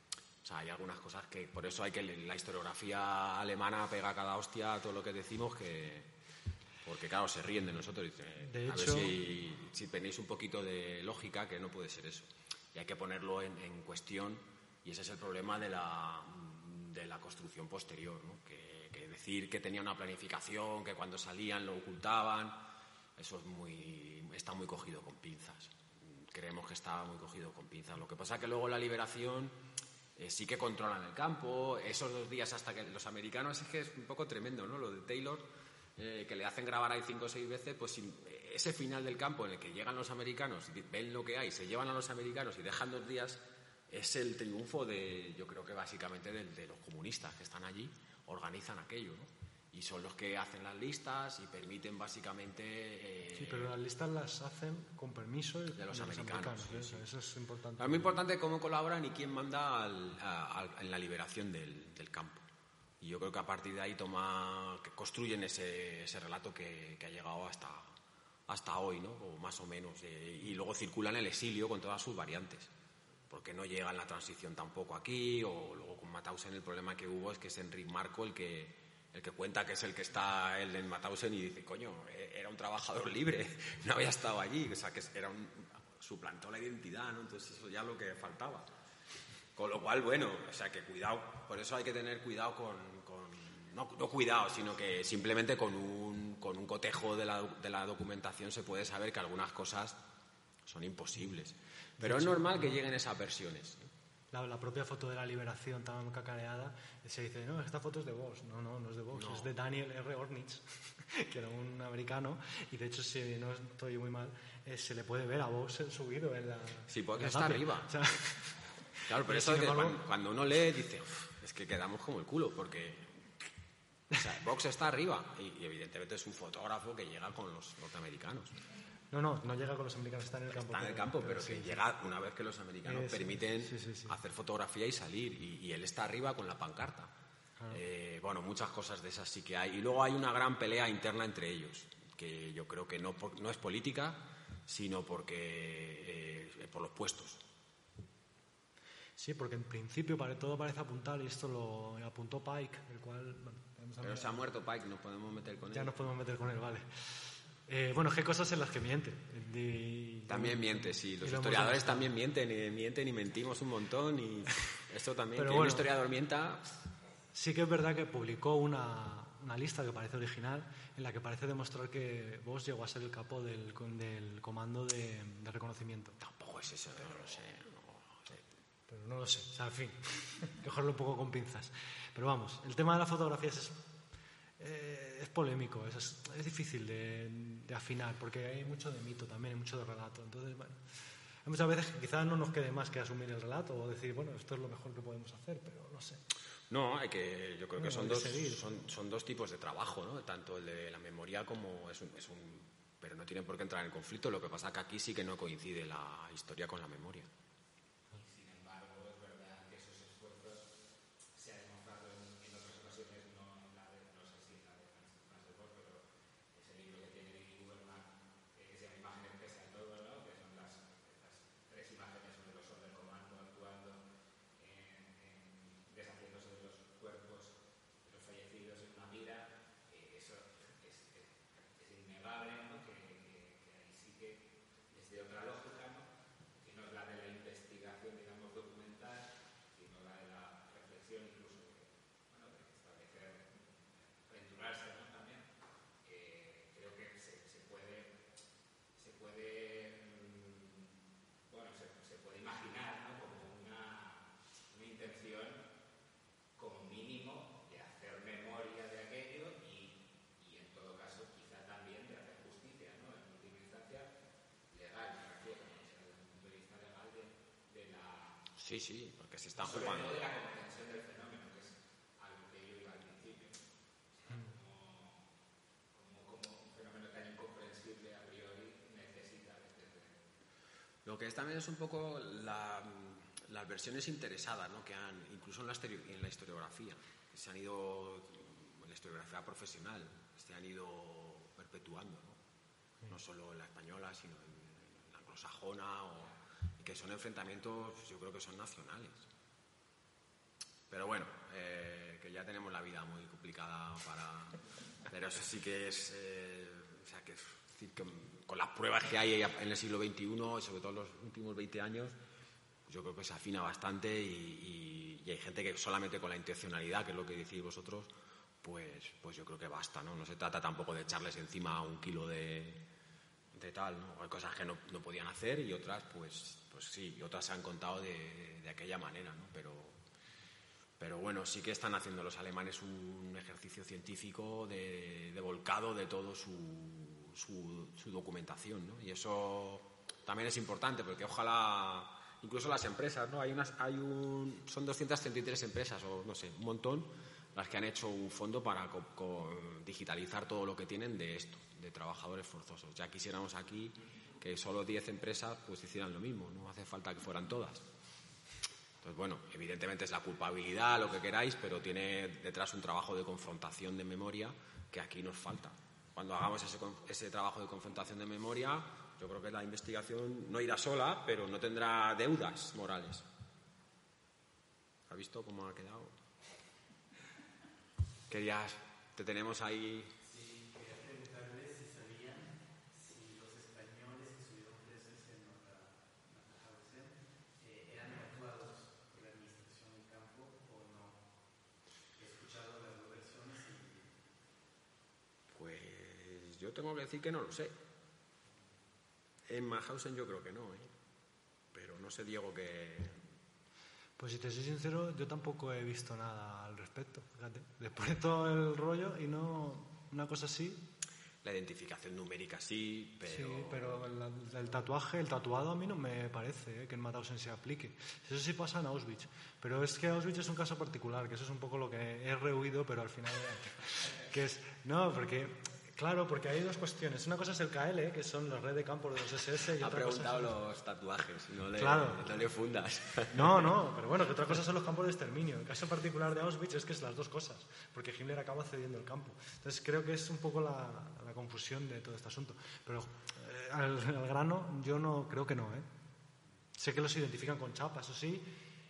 Speaker 1: O sea, hay algunas cosas que, por eso hay que la historiografía alemana pega cada hostia a todo lo que decimos, que porque claro, se ríen de nosotros y dicen,
Speaker 2: de
Speaker 1: a
Speaker 2: hecho,
Speaker 1: ver si, si tenéis un poquito de lógica, que no puede ser eso. Y hay que ponerlo en, en cuestión, y ese es el problema de la, de la construcción posterior, ¿no? Que, que decir que tenía una planificación, que cuando salían lo ocultaban, eso es muy, está muy cogido con pinzas. Creemos que estaba muy cogido con pinzas. Lo que pasa es que luego la liberación... Eh, sí que controlan el campo, esos dos días hasta que los americanos, es que es un poco tremendo, ¿no? Lo de Taylor, eh, que le hacen grabar ahí cinco o seis veces, pues sin, eh, ese final del campo en el que llegan los americanos, ven lo que hay, se llevan a los americanos y dejan dos días, es el triunfo de, yo creo que básicamente de, de los comunistas que están allí, organizan aquello, ¿no? Y son los que hacen las listas y permiten básicamente... Eh,
Speaker 2: sí, pero las listas las hacen con permiso de,
Speaker 1: de los
Speaker 2: de
Speaker 1: americanos.
Speaker 2: Los americanos,
Speaker 1: sí,
Speaker 2: eso,
Speaker 1: sí.
Speaker 2: eso es importante.
Speaker 1: Es muy importante cómo colaboran y quién manda al, a, a, en la liberación del, del campo. Y yo creo que a partir de ahí toma, que construyen ese, ese relato que, que ha llegado hasta, hasta hoy, ¿no? O más o menos. Eh, y luego circulan el exilio con todas sus variantes. Porque no llega en la transición tampoco aquí, o luego con Mauthausen el problema que hubo es que es Enric Marco el que... el que cuenta que es el que está él en Mauthausen y dice, coño, era un trabajador libre, no había estado allí, o sea, que era un, suplantó la identidad, ¿no? Entonces eso ya es lo que faltaba. Con lo cual, bueno, o sea, que cuidado, por eso hay que tener cuidado con, con no, no cuidado, sino que simplemente con un, con un cotejo de la, de la documentación se puede saber que algunas cosas son imposibles. Pero es normal que lleguen esas versiones.
Speaker 2: La, la propia foto de la liberación tan cacareada, se dice, no, esta foto es de Vox. No, no, no es de Vox, no. Es de Daniel R. Ornitz, que era un americano, y de hecho, si no estoy muy mal, eh, se le puede ver a Vox subido en la...
Speaker 1: Sí, porque
Speaker 2: la
Speaker 1: está
Speaker 2: tapia.
Speaker 1: arriba.
Speaker 2: O sea,
Speaker 1: claro, pero eso es que cuando, cuando uno lee, dice, es que quedamos como el culo, porque... O sea, Vox está arriba, y, y evidentemente es un fotógrafo que llega con los norteamericanos.
Speaker 2: No, no, no llega con los americanos, está en el campo.
Speaker 1: Está en el campo, pero, pero que sí, llega una vez que los americanos
Speaker 2: eh,
Speaker 1: permiten
Speaker 2: sí, sí, sí.
Speaker 1: hacer fotografía y salir, y, y él está arriba con la pancarta. Claro. Eh, bueno, muchas cosas de esas sí que hay. Y luego hay una gran pelea interna entre ellos, que yo creo que no, no es política, sino porque eh, por los puestos.
Speaker 2: Sí, porque en principio para todo parece apuntar, y esto lo apuntó Pike, el cual... Bueno,
Speaker 1: pero se ha muerto Pike, nos podemos meter con él.
Speaker 2: Ya nos podemos meter con él, vale. Eh, bueno, qué cosas en las que miente. Y,
Speaker 1: también
Speaker 2: y,
Speaker 1: miente, sí. Los
Speaker 2: y
Speaker 1: historiadores también mienten, y mienten y mentimos un montón. Y esto también,
Speaker 2: pero
Speaker 1: que
Speaker 2: bueno,
Speaker 1: un historiador mienta...
Speaker 2: Sí que es verdad que publicó una, una lista que parece original, en la que parece demostrar que Voss llegó a ser el capo del, del comando de, de reconocimiento.
Speaker 1: Tampoco es eso, no lo sé.
Speaker 2: Pero no lo sé, o sea, en fin, cogerlo un poco con pinzas. Pero vamos, el tema de las fotografías es, eh, es polémico, es, es difícil de, de afinar, porque hay mucho de mito también, hay mucho de relato. Entonces, bueno, hay muchas veces que quizás no nos quede más que asumir el relato o decir, bueno, esto es lo mejor que podemos hacer, pero no sé.
Speaker 1: No, hay que, yo creo
Speaker 2: bueno,
Speaker 1: que son
Speaker 2: que
Speaker 1: dos,
Speaker 2: seguir.
Speaker 1: son, son dos tipos de trabajo, ¿no? Tanto el de la memoria como es un, es un... Pero no tienen por qué entrar en conflicto, lo que pasa es que aquí sí que no coincide la historia con la memoria. Sí, sí, porque se están jugando.
Speaker 4: Sobre todo de la comprensión del fenómeno, que es algo que yo iba al principio. O sea, como, como, como un fenómeno tan incomprensible a priori necesita desde...
Speaker 1: Lo que es también es un poco la, las versiones interesadas, ¿no? Que han, incluso en la, en la historiografía, que se han ido, en la historiografía profesional, se han ido perpetuando, ¿no? Sí. No solo en la española, sino en, en la anglosajona o... que son enfrentamientos, yo creo que son nacionales. Pero bueno, eh, que ya tenemos la vida muy complicada para... Pero eso sí que es... Eh, o sea, que, es decir, que con las pruebas que hay en el siglo veintiuno, sobre todo en los últimos veinte años, yo creo que se afina bastante y, y, y hay gente que solamente con la intencionalidad, que es lo que decís vosotros, pues, pues yo creo que basta, ¿no? No se trata tampoco de echarles encima un kilo de... de tal, ¿no? Hay cosas que no, no podían hacer y otras, pues, pues sí, y otras se han contado de, de, de aquella manera, ¿no? Pero, pero bueno, sí que están haciendo los alemanes un ejercicio científico de, de volcado de todo su, su, su documentación, ¿no? Y eso también es importante, porque ojalá, incluso las empresas, ¿no? Hay unas, hay un, son doscientas treinta y tres empresas, o no sé, un montón, las que han hecho un fondo para co, co, digitalizar todo lo que tienen de esto, de trabajadores forzosos. Ya quisiéramos aquí que solo diez empresas pues hicieran lo mismo, no hace falta que fueran todas. Entonces, bueno, evidentemente es la culpabilidad, lo que queráis, pero tiene detrás un trabajo de confrontación de memoria que aquí nos falta. Cuando hagamos ese, ese trabajo de confrontación de memoria, yo creo que la investigación no irá sola, pero no tendrá deudas morales. ¿Has visto cómo ha quedado? Querías, te tenemos ahí... Yo tengo que decir que no lo sé. En Mauthausen yo creo que no, ¿eh? Pero no sé, Diego, que...
Speaker 2: Pues si te soy sincero, yo tampoco he visto nada al respecto, fíjate. Después de todo el rollo y no una cosa así...
Speaker 1: La identificación numérica sí, pero...
Speaker 2: Sí, pero el, el tatuaje, el tatuado a mí no me parece, ¿eh? Que en Mauthausen se aplique. Eso sí pasa en Auschwitz. Pero es que Auschwitz es un caso particular, que eso es un poco lo que he rehuido, pero al final... que es... No, porque... Claro, porque hay dos cuestiones. Una cosa es el K L, que son las redes de campo de los ese ese. Y
Speaker 1: ha
Speaker 2: otra
Speaker 1: preguntado
Speaker 2: cosa son...
Speaker 1: los tatuajes, no le,
Speaker 2: claro.
Speaker 1: no le fundas.
Speaker 2: No, no, pero bueno, que otra cosa son los campos de exterminio. El caso particular de Auschwitz es que es las dos cosas, porque Himmler acaba cediendo el campo. Entonces creo que es un poco la, la confusión de todo este asunto. Pero eh, al, al grano, yo no creo que no, ¿eh? Sé que los identifican con chapa, eso sí,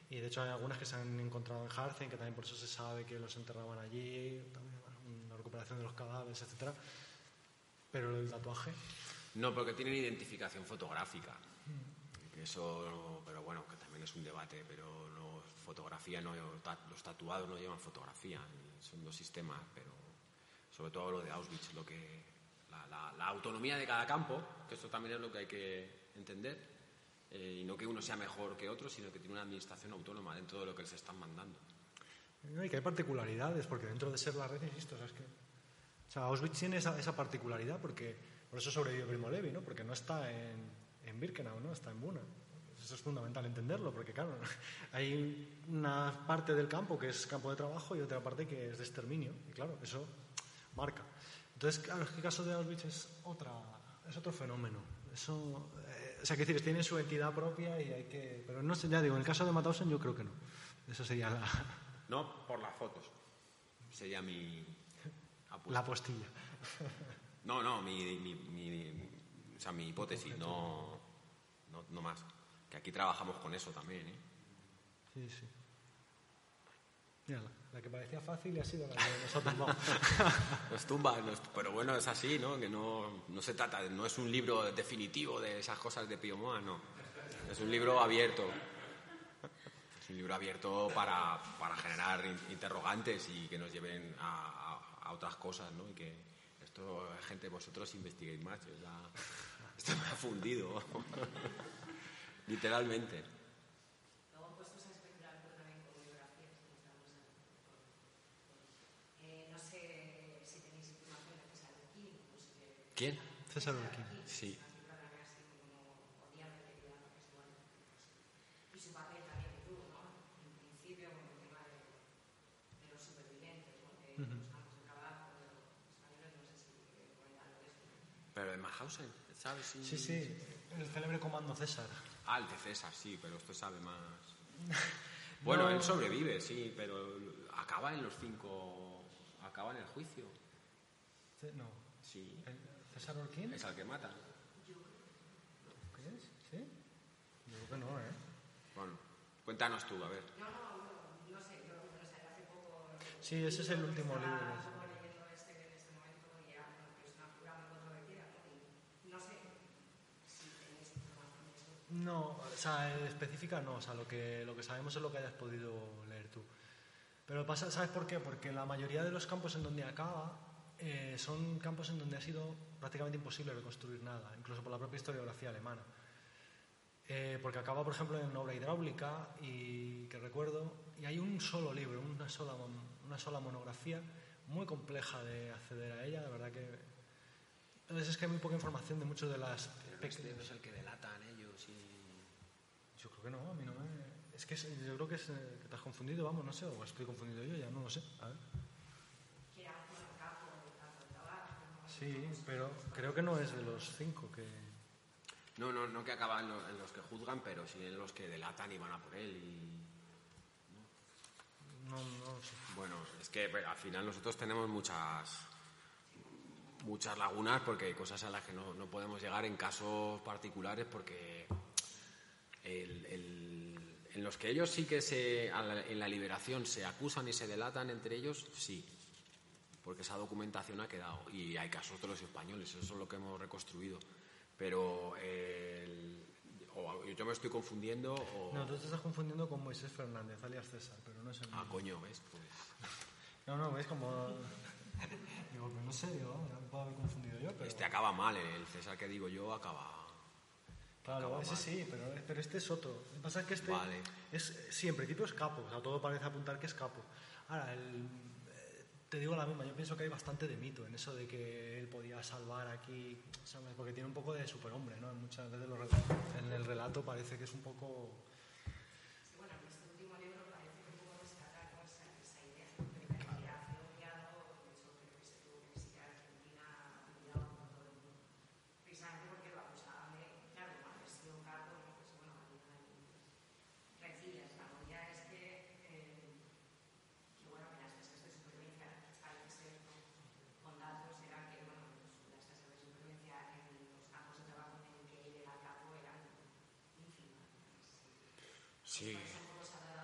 Speaker 2: Y de hecho hay algunas que se han encontrado en Harzen, que también por eso se sabe que los enterraban allí, también, bueno, la recuperación de los cadáveres, etcétera. Pero el tatuaje...
Speaker 1: No, porque tienen identificación fotográfica. Eso, pero bueno, que también es un debate, pero no, fotografía no, los tatuados no llevan fotografía, son dos sistemas, pero sobre todo lo de Auschwitz, lo que la, la, la autonomía de cada campo, que eso también es lo que hay que entender, eh, y no que uno sea mejor que otro, sino que tiene una administración autónoma dentro de lo que les están mandando.
Speaker 2: No, y que hay particularidades, porque dentro de ser la red, insisto, o sea, es que, o sea, Auschwitz tiene esa, esa particularidad, porque por eso sobrevivió Primo Levi, ¿no? Porque no está en en Birkenau, ¿no? Está en Buna. Eso es fundamental entenderlo, porque claro, hay una parte del campo que es campo de trabajo y otra parte que es de exterminio, y claro, eso marca. Entonces, claro, el caso de Auschwitz es otra, es otro fenómeno. Eso, eh, o sea, que decir, tiene su entidad propia y hay que, pero no sé, ya digo, en el caso de Mauthausen yo creo que no. Eso sería la,
Speaker 1: no por las fotos. Sería mi apuesta.
Speaker 2: La postilla.
Speaker 1: No, no, mi, mi, mi o sea, mi hipótesis, no, no, no más. Que aquí trabajamos con eso también, ¿eh?
Speaker 2: Sí, sí. Mira, la, la que parecía fácil ha sido la que nos ha tumbado.
Speaker 1: Nos tumba, nos, pero bueno, es así, ¿no? Que no, no se trata, no es un libro definitivo de esas cosas de Pío Moa, no. Es un libro abierto. Es un libro abierto para, para generar interrogantes y que nos lleven a, a, a otras cosas, ¿no? Y que esto, gente, vosotros investiguéis más. O sea, esto me ha fundido. Literalmente.
Speaker 6: Luego puestos a especular también con biografías, estamos eh, no sé si tenéis información de César Urquín, no sé qué.
Speaker 1: ¿Quién?
Speaker 2: César Urquín.
Speaker 1: Sí.
Speaker 6: Y su papel también que tuvo, ¿no? En principio con el tema de, de los supervivientes, ¿no? De uh-huh. los campos de trabajo, de los españoles, no sé si comentan algo de esto.
Speaker 1: Pero en Mauthausen, ¿sabes?
Speaker 2: Sí, sí, sí, el célebre comando César.
Speaker 1: Ah, el de César, sí, pero usted sabe más. Bueno, no. Él sobrevive, sí, pero acaba en los cinco. Acaba en el juicio.
Speaker 2: Sí, no.
Speaker 1: Sí.
Speaker 2: ¿El César Urquín?
Speaker 1: Es al que mata.
Speaker 2: ¿Qué es? ¿Sí? Yo creo que no, ¿eh?
Speaker 1: Bueno, cuéntanos tú, a ver.
Speaker 6: No, no, no, no sé, yo no sé, hace poco.
Speaker 2: Sí, ese es el último libro.
Speaker 6: Estaba leyendo este en este momento y era es una figura muy controvertida. No sé si tenéis información de eso.
Speaker 2: No, o sea, específica no, o sea, lo que, lo que sabemos es lo que hayas podido leer tú. Pero pasa, ¿sabes por qué? Porque la mayoría de los campos en donde acaba eh, son campos en donde ha sido prácticamente imposible reconstruir nada, incluso por la propia historiografía alemana. Eh, porque acaba, por ejemplo, en obra hidráulica y que recuerdo, y hay un solo libro, una sola, una sola monografía muy compleja de acceder a ella, de verdad que... Entonces es que hay muy poca información de muchos de las...
Speaker 1: Pero este no es el que delatan ellos y...
Speaker 2: Yo creo que no, a mí no me... Es que es, yo creo que, es, eh, que te has confundido, vamos, no sé, o estoy confundido yo, ya no lo sé, a ver. Sí, pero creo que no es de los cinco que...
Speaker 1: No, no, no que acaban en los, en los que juzgan, pero sí en los que delatan y van a por él y...
Speaker 2: No, no lo sé.
Speaker 1: Bueno, es que al final nosotros tenemos muchas muchas lagunas porque hay cosas a las que no, no podemos llegar en casos particulares porque el, el, en los que ellos sí que se en la liberación se acusan y se delatan entre ellos, sí, porque esa documentación ha quedado y hay casos de los españoles, eso es lo que hemos reconstruido, pero el, o yo me estoy confundiendo o...
Speaker 2: No, tú te estás confundiendo con Moisés Fernández, alias César, pero no es el mismo.
Speaker 1: Ah, coño, ¿ves? Pues...
Speaker 2: No, no, ves como... Digo, pues no sé, digo, me puedo haber confundido yo, pero...
Speaker 1: Este acaba mal, el César que digo yo acaba...
Speaker 2: Claro,
Speaker 1: acaba
Speaker 2: ese
Speaker 1: mal.
Speaker 2: Sí, pero, pero este es otro. Lo que pasa es que este...
Speaker 1: Vale.
Speaker 2: Es, sí, en principio es capo, o sea, todo parece apuntar que es capo. Ahora, el... te digo la misma, yo pienso que hay bastante de mito en eso de que él podía salvar aquí, ¿sabes? Porque tiene un poco de superhombre, ¿no? Muchas veces los relatos, en el relato parece que es un poco...
Speaker 6: Sí, bueno, en este último libro parece que un poco rescatar esa, esa idea de que era refugiado, por eso creo que se tuvo que visitar Argentina, cuidado por todo el mundo. Precisamente porque lo acusaban de, claro, como haber sido un cargo, pues bueno, hay rencillas. La realidad es que, eh, que bueno, que las tasas de supervivencia parece ser, ¿no? Con datos eran que, bueno, las tasas de supervivencia en los campos de trabajo en el que él era capo eran ínfimas.
Speaker 1: Sí.
Speaker 6: Por eso se ha dado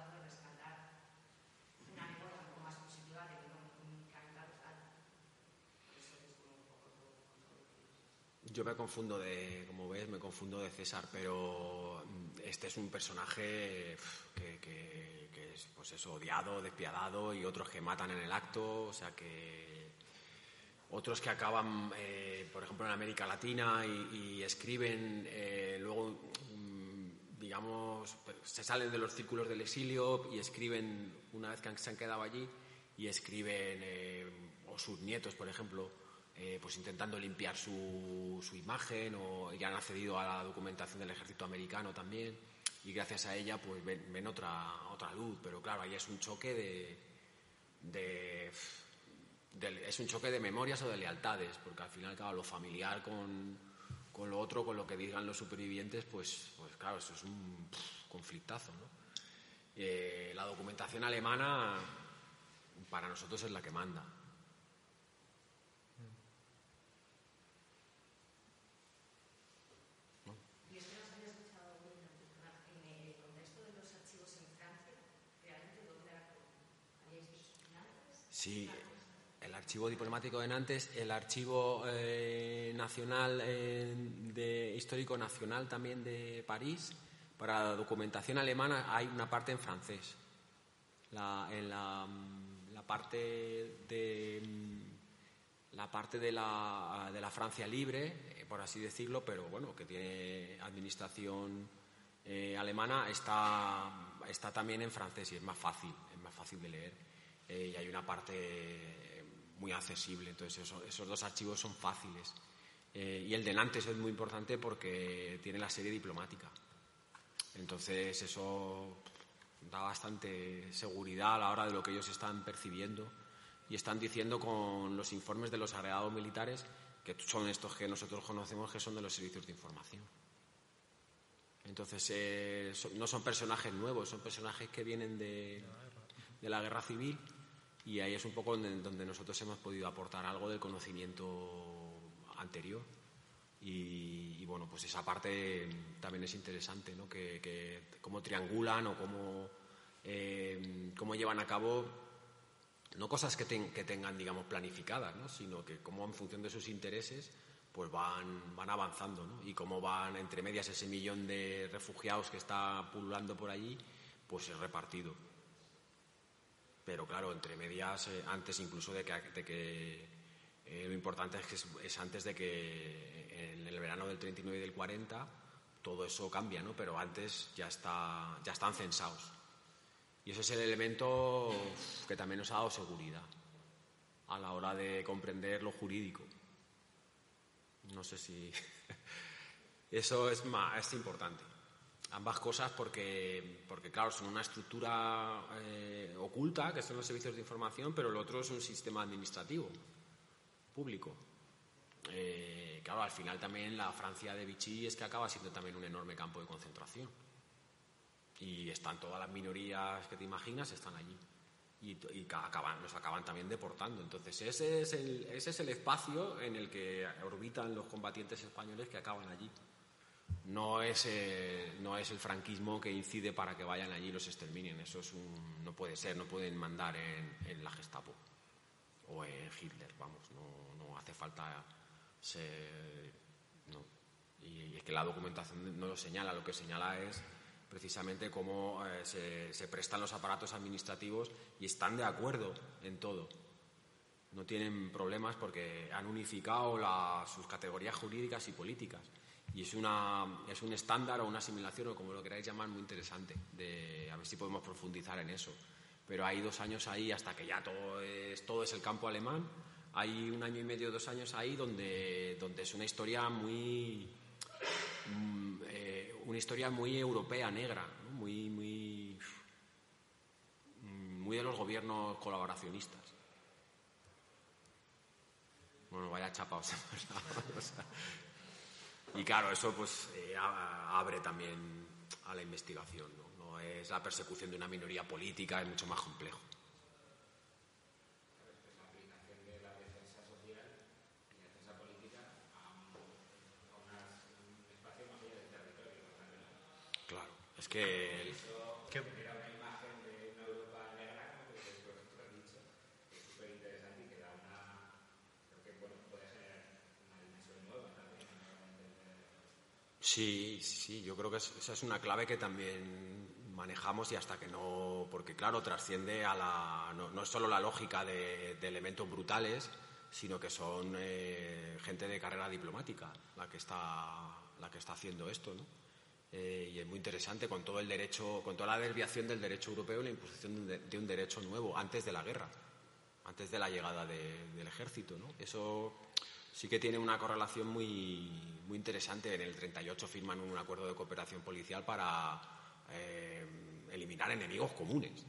Speaker 1: yo me confundo de, como ves, me confundo de César, pero este es un personaje que, que, que es, pues eso, odiado, despiadado, y otros que matan en el acto, o sea que otros que acaban, eh, por ejemplo, en América Latina y, y escriben, eh, luego, digamos, se salen de los círculos del exilio y escriben una vez que se han quedado allí y escriben, eh, o sus nietos, por ejemplo, eh, pues intentando limpiar su, su imagen, o ya han accedido a la documentación del ejército americano también, y gracias a ella pues ven, ven otra, otra luz, pero claro, ahí es un choque de, de, de es un choque de memorias o de lealtades, porque al final, claro, lo familiar con, con lo otro, con lo que digan los supervivientes, pues, pues claro, eso es un pff, conflictazo, ¿no? Eh, la documentación alemana para nosotros es la que manda. Sí, el archivo diplomático de Nantes, el archivo eh, nacional eh, de histórico nacional también de París. Para la documentación alemana hay una parte en francés. La, en la, la parte de la parte de la, de la Francia libre, eh, por así decirlo, pero bueno, que tiene administración eh, alemana, está, está también en francés y es más fácil, es más fácil de leer. Eh, y hay una parte muy accesible, entonces eso, esos dos archivos son fáciles. Eh, y el de Nantes es muy importante porque tiene la serie diplomática, entonces eso da bastante seguridad a la hora de lo que ellos están percibiendo y están diciendo con los informes de los agregados militares, que son estos que nosotros conocemos, que son de los servicios de información. Entonces eh, so, no son personajes nuevos, son personajes que vienen de, de la guerra civil. Y ahí es un poco donde, donde nosotros hemos podido aportar algo del conocimiento anterior. Y, y bueno, pues esa parte también es interesante, ¿no? Que, que cómo triangulan o cómo, eh, cómo llevan a cabo, no cosas que, ten, que tengan, digamos, planificadas, ¿no? Sino que cómo en función de sus intereses pues van, van avanzando, ¿no? Y cómo van entre medias ese millón de refugiados que está pululando por allí, pues es repartido. Pero claro, entre medias, eh, antes incluso de que, de que eh, lo importante es que es, es antes de que en el verano del treinta y nueve y del cuarenta todo eso cambia, ¿no? Pero antes ya, está, ya están censados. Y ese es el elemento que también nos ha dado seguridad a la hora de comprender lo jurídico. No sé si... eso es, más, es importante. Ambas cosas porque, porque claro, son una estructura eh, oculta, que son los servicios de información, pero lo otro es un sistema administrativo público. Eh, claro, al final también la Francia de Vichy es que acaba siendo también un enorme campo de concentración. Y están todas las minorías que te imaginas, están allí. Y, y acaban, los acaban también deportando. Entonces ese es, el, ese es el espacio en el que orbitan los combatientes españoles que acaban allí. No es, eh, no es el franquismo que incide para que vayan allí y los exterminen. Eso es un, no puede ser, no pueden mandar en, en la Gestapo o en Hitler, vamos, no, no hace falta ser, no. Y, y es que la documentación no lo señala, lo que señala es precisamente cómo eh, se, se prestan los aparatos administrativos y están de acuerdo en todo. No tienen problemas porque han unificado la, sus categorías jurídicas y políticas. Y es, una, es un estándar o una asimilación, o como lo queráis llamar, muy interesante. De, a ver si podemos profundizar en eso. Pero hay dos años ahí hasta que ya todo es, todo es el campo alemán. Hay un año y medio, dos años ahí donde, donde es una historia muy... Eh, una historia muy europea, negra, ¿no? muy, muy, muy de los gobiernos colaboracionistas. Bueno, vaya chapa os hemos dado, o sea. Y claro, eso pues eh, abre también a la investigación, ¿no? No es la persecución de una minoría política, es mucho más complejo.
Speaker 4: La aplicación de la defensa social y la defensa política a un espacio más allá del territorio.
Speaker 1: Claro, es que...
Speaker 4: Eso era una imagen de una Europa negra, que después tú has dicho, que es súper interesante y que da una... Creo que bueno, puede generar una dimensión nueva también.
Speaker 1: Sí, sí, yo creo que es, esa es una clave que también manejamos y hasta que no, porque claro, trasciende a la, no, no es solo la lógica de, de elementos brutales, sino que son eh, gente de carrera diplomática la que está, la que está haciendo esto, ¿no? Eh, y es muy interesante con todo el derecho, con toda la desviación del derecho europeo y la imposición de un, de, de un derecho nuevo antes de la guerra, antes de la llegada de, del ejército, ¿no? Eso sí que tiene una correlación muy, muy interesante. En el treinta y ocho firman un acuerdo de cooperación policial para eh, eliminar enemigos comunes.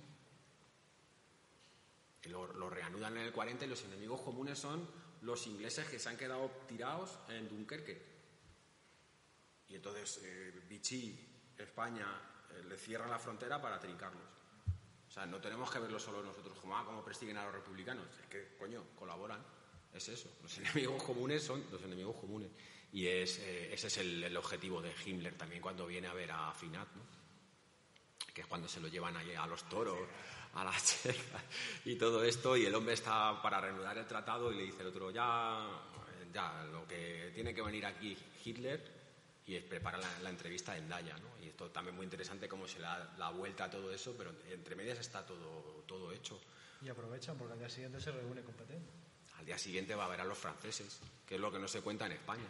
Speaker 1: Y lo, lo reanudan en el cuarenta y los enemigos comunes son los ingleses que se han quedado tirados en Dunkerque. Y entonces eh, Vichy, España, eh, le cierran la frontera para trincarlos. O sea, no tenemos que verlo solo nosotros como, ah, cómo persiguen a los republicanos. Es que, coño, colaboran. Es eso. Los enemigos comunes son los enemigos comunes. Y es, eh, ese es el, el objetivo de Himmler también cuando viene a ver a Finat, ¿no? Que es cuando se lo llevan ahí a los toros, a las checas y todo esto. Y el hombre está para reanudar el tratado y le dice el otro, ya, ya, lo que tiene que venir aquí Hitler, y prepara la, la entrevista en Daya, ¿no? Y esto también muy interesante cómo se le da la vuelta a todo eso, pero entre medias está todo, todo hecho.
Speaker 2: Y aprovechan porque al día siguiente se reúne con Petain.
Speaker 1: Al día siguiente va a ver a los franceses, que es lo que no se cuenta en España.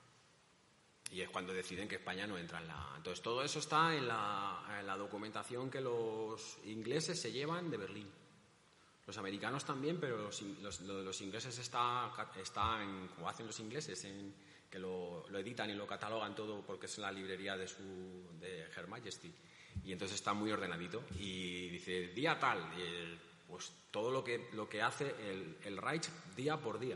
Speaker 1: Y es cuando deciden que España no entra en la... Entonces todo eso está en la, en la documentación que los ingleses se llevan de Berlín. Los americanos también, pero los, los, lo de los ingleses está, está en, como hacen los ingleses, en, que lo, lo editan y lo catalogan todo porque es en la librería de, su, de Her Majesty. Y entonces está muy ordenadito. Y dice, día tal, y el, pues todo lo que, lo que hace el, el Reich día por día.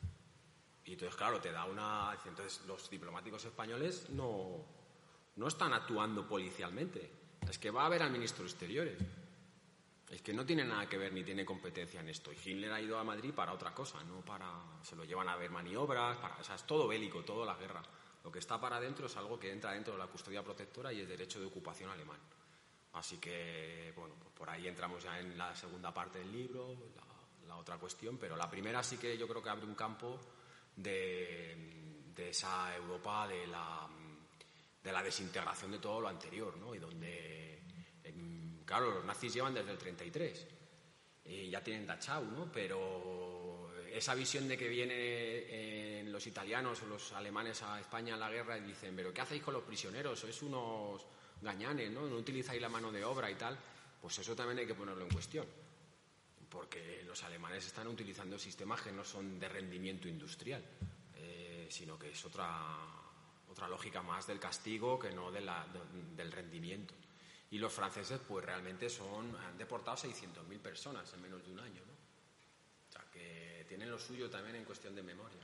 Speaker 1: Y entonces, claro, te da una... Entonces los diplomáticos españoles no, no están actuando policialmente. Es que va a ver al ministro de Exteriores. Es que no tiene nada que ver ni tiene competencia en esto. Y Hitler ha ido a Madrid para otra cosa, no para... Se lo llevan a ver maniobras, para, o sea, es todo bélico, todo la guerra. Lo que está para adentro es algo que entra dentro de la custodia protectora y el derecho de ocupación alemán. Así que, bueno, pues por ahí entramos ya en la segunda parte del libro, la, la otra cuestión, pero la primera sí que yo creo que abre un campo de, de esa Europa de la, de la desintegración de todo lo anterior, ¿no? Y donde... En, Claro, los nazis llevan desde el treinta y tres y ya tienen Dachau, ¿no? Pero esa visión de que vienen eh, los italianos o los alemanes a España en la guerra y dicen, ¿pero qué hacéis con los prisioneros? Sois unos gañanes, ¿no? No utilizáis la mano de obra y tal. Pues eso también hay que ponerlo en cuestión, porque los alemanes están utilizando sistemas que no son de rendimiento industrial, eh, sino que es otra, otra lógica más del castigo que no de la, de, del rendimiento. Y los franceses, pues realmente son, han deportado seiscientas mil personas en menos de un año, ¿no? O sea, que tienen lo suyo también en cuestión de memoria.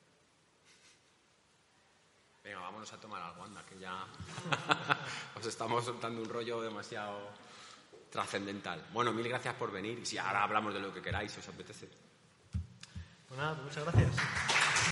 Speaker 1: Venga, vámonos a tomar algo, anda, que ya os estamos soltando un rollo demasiado trascendental. Bueno, mil gracias por venir. Y si ahora hablamos de lo que queráis, si os apetece.
Speaker 2: Pues nada, muchas gracias.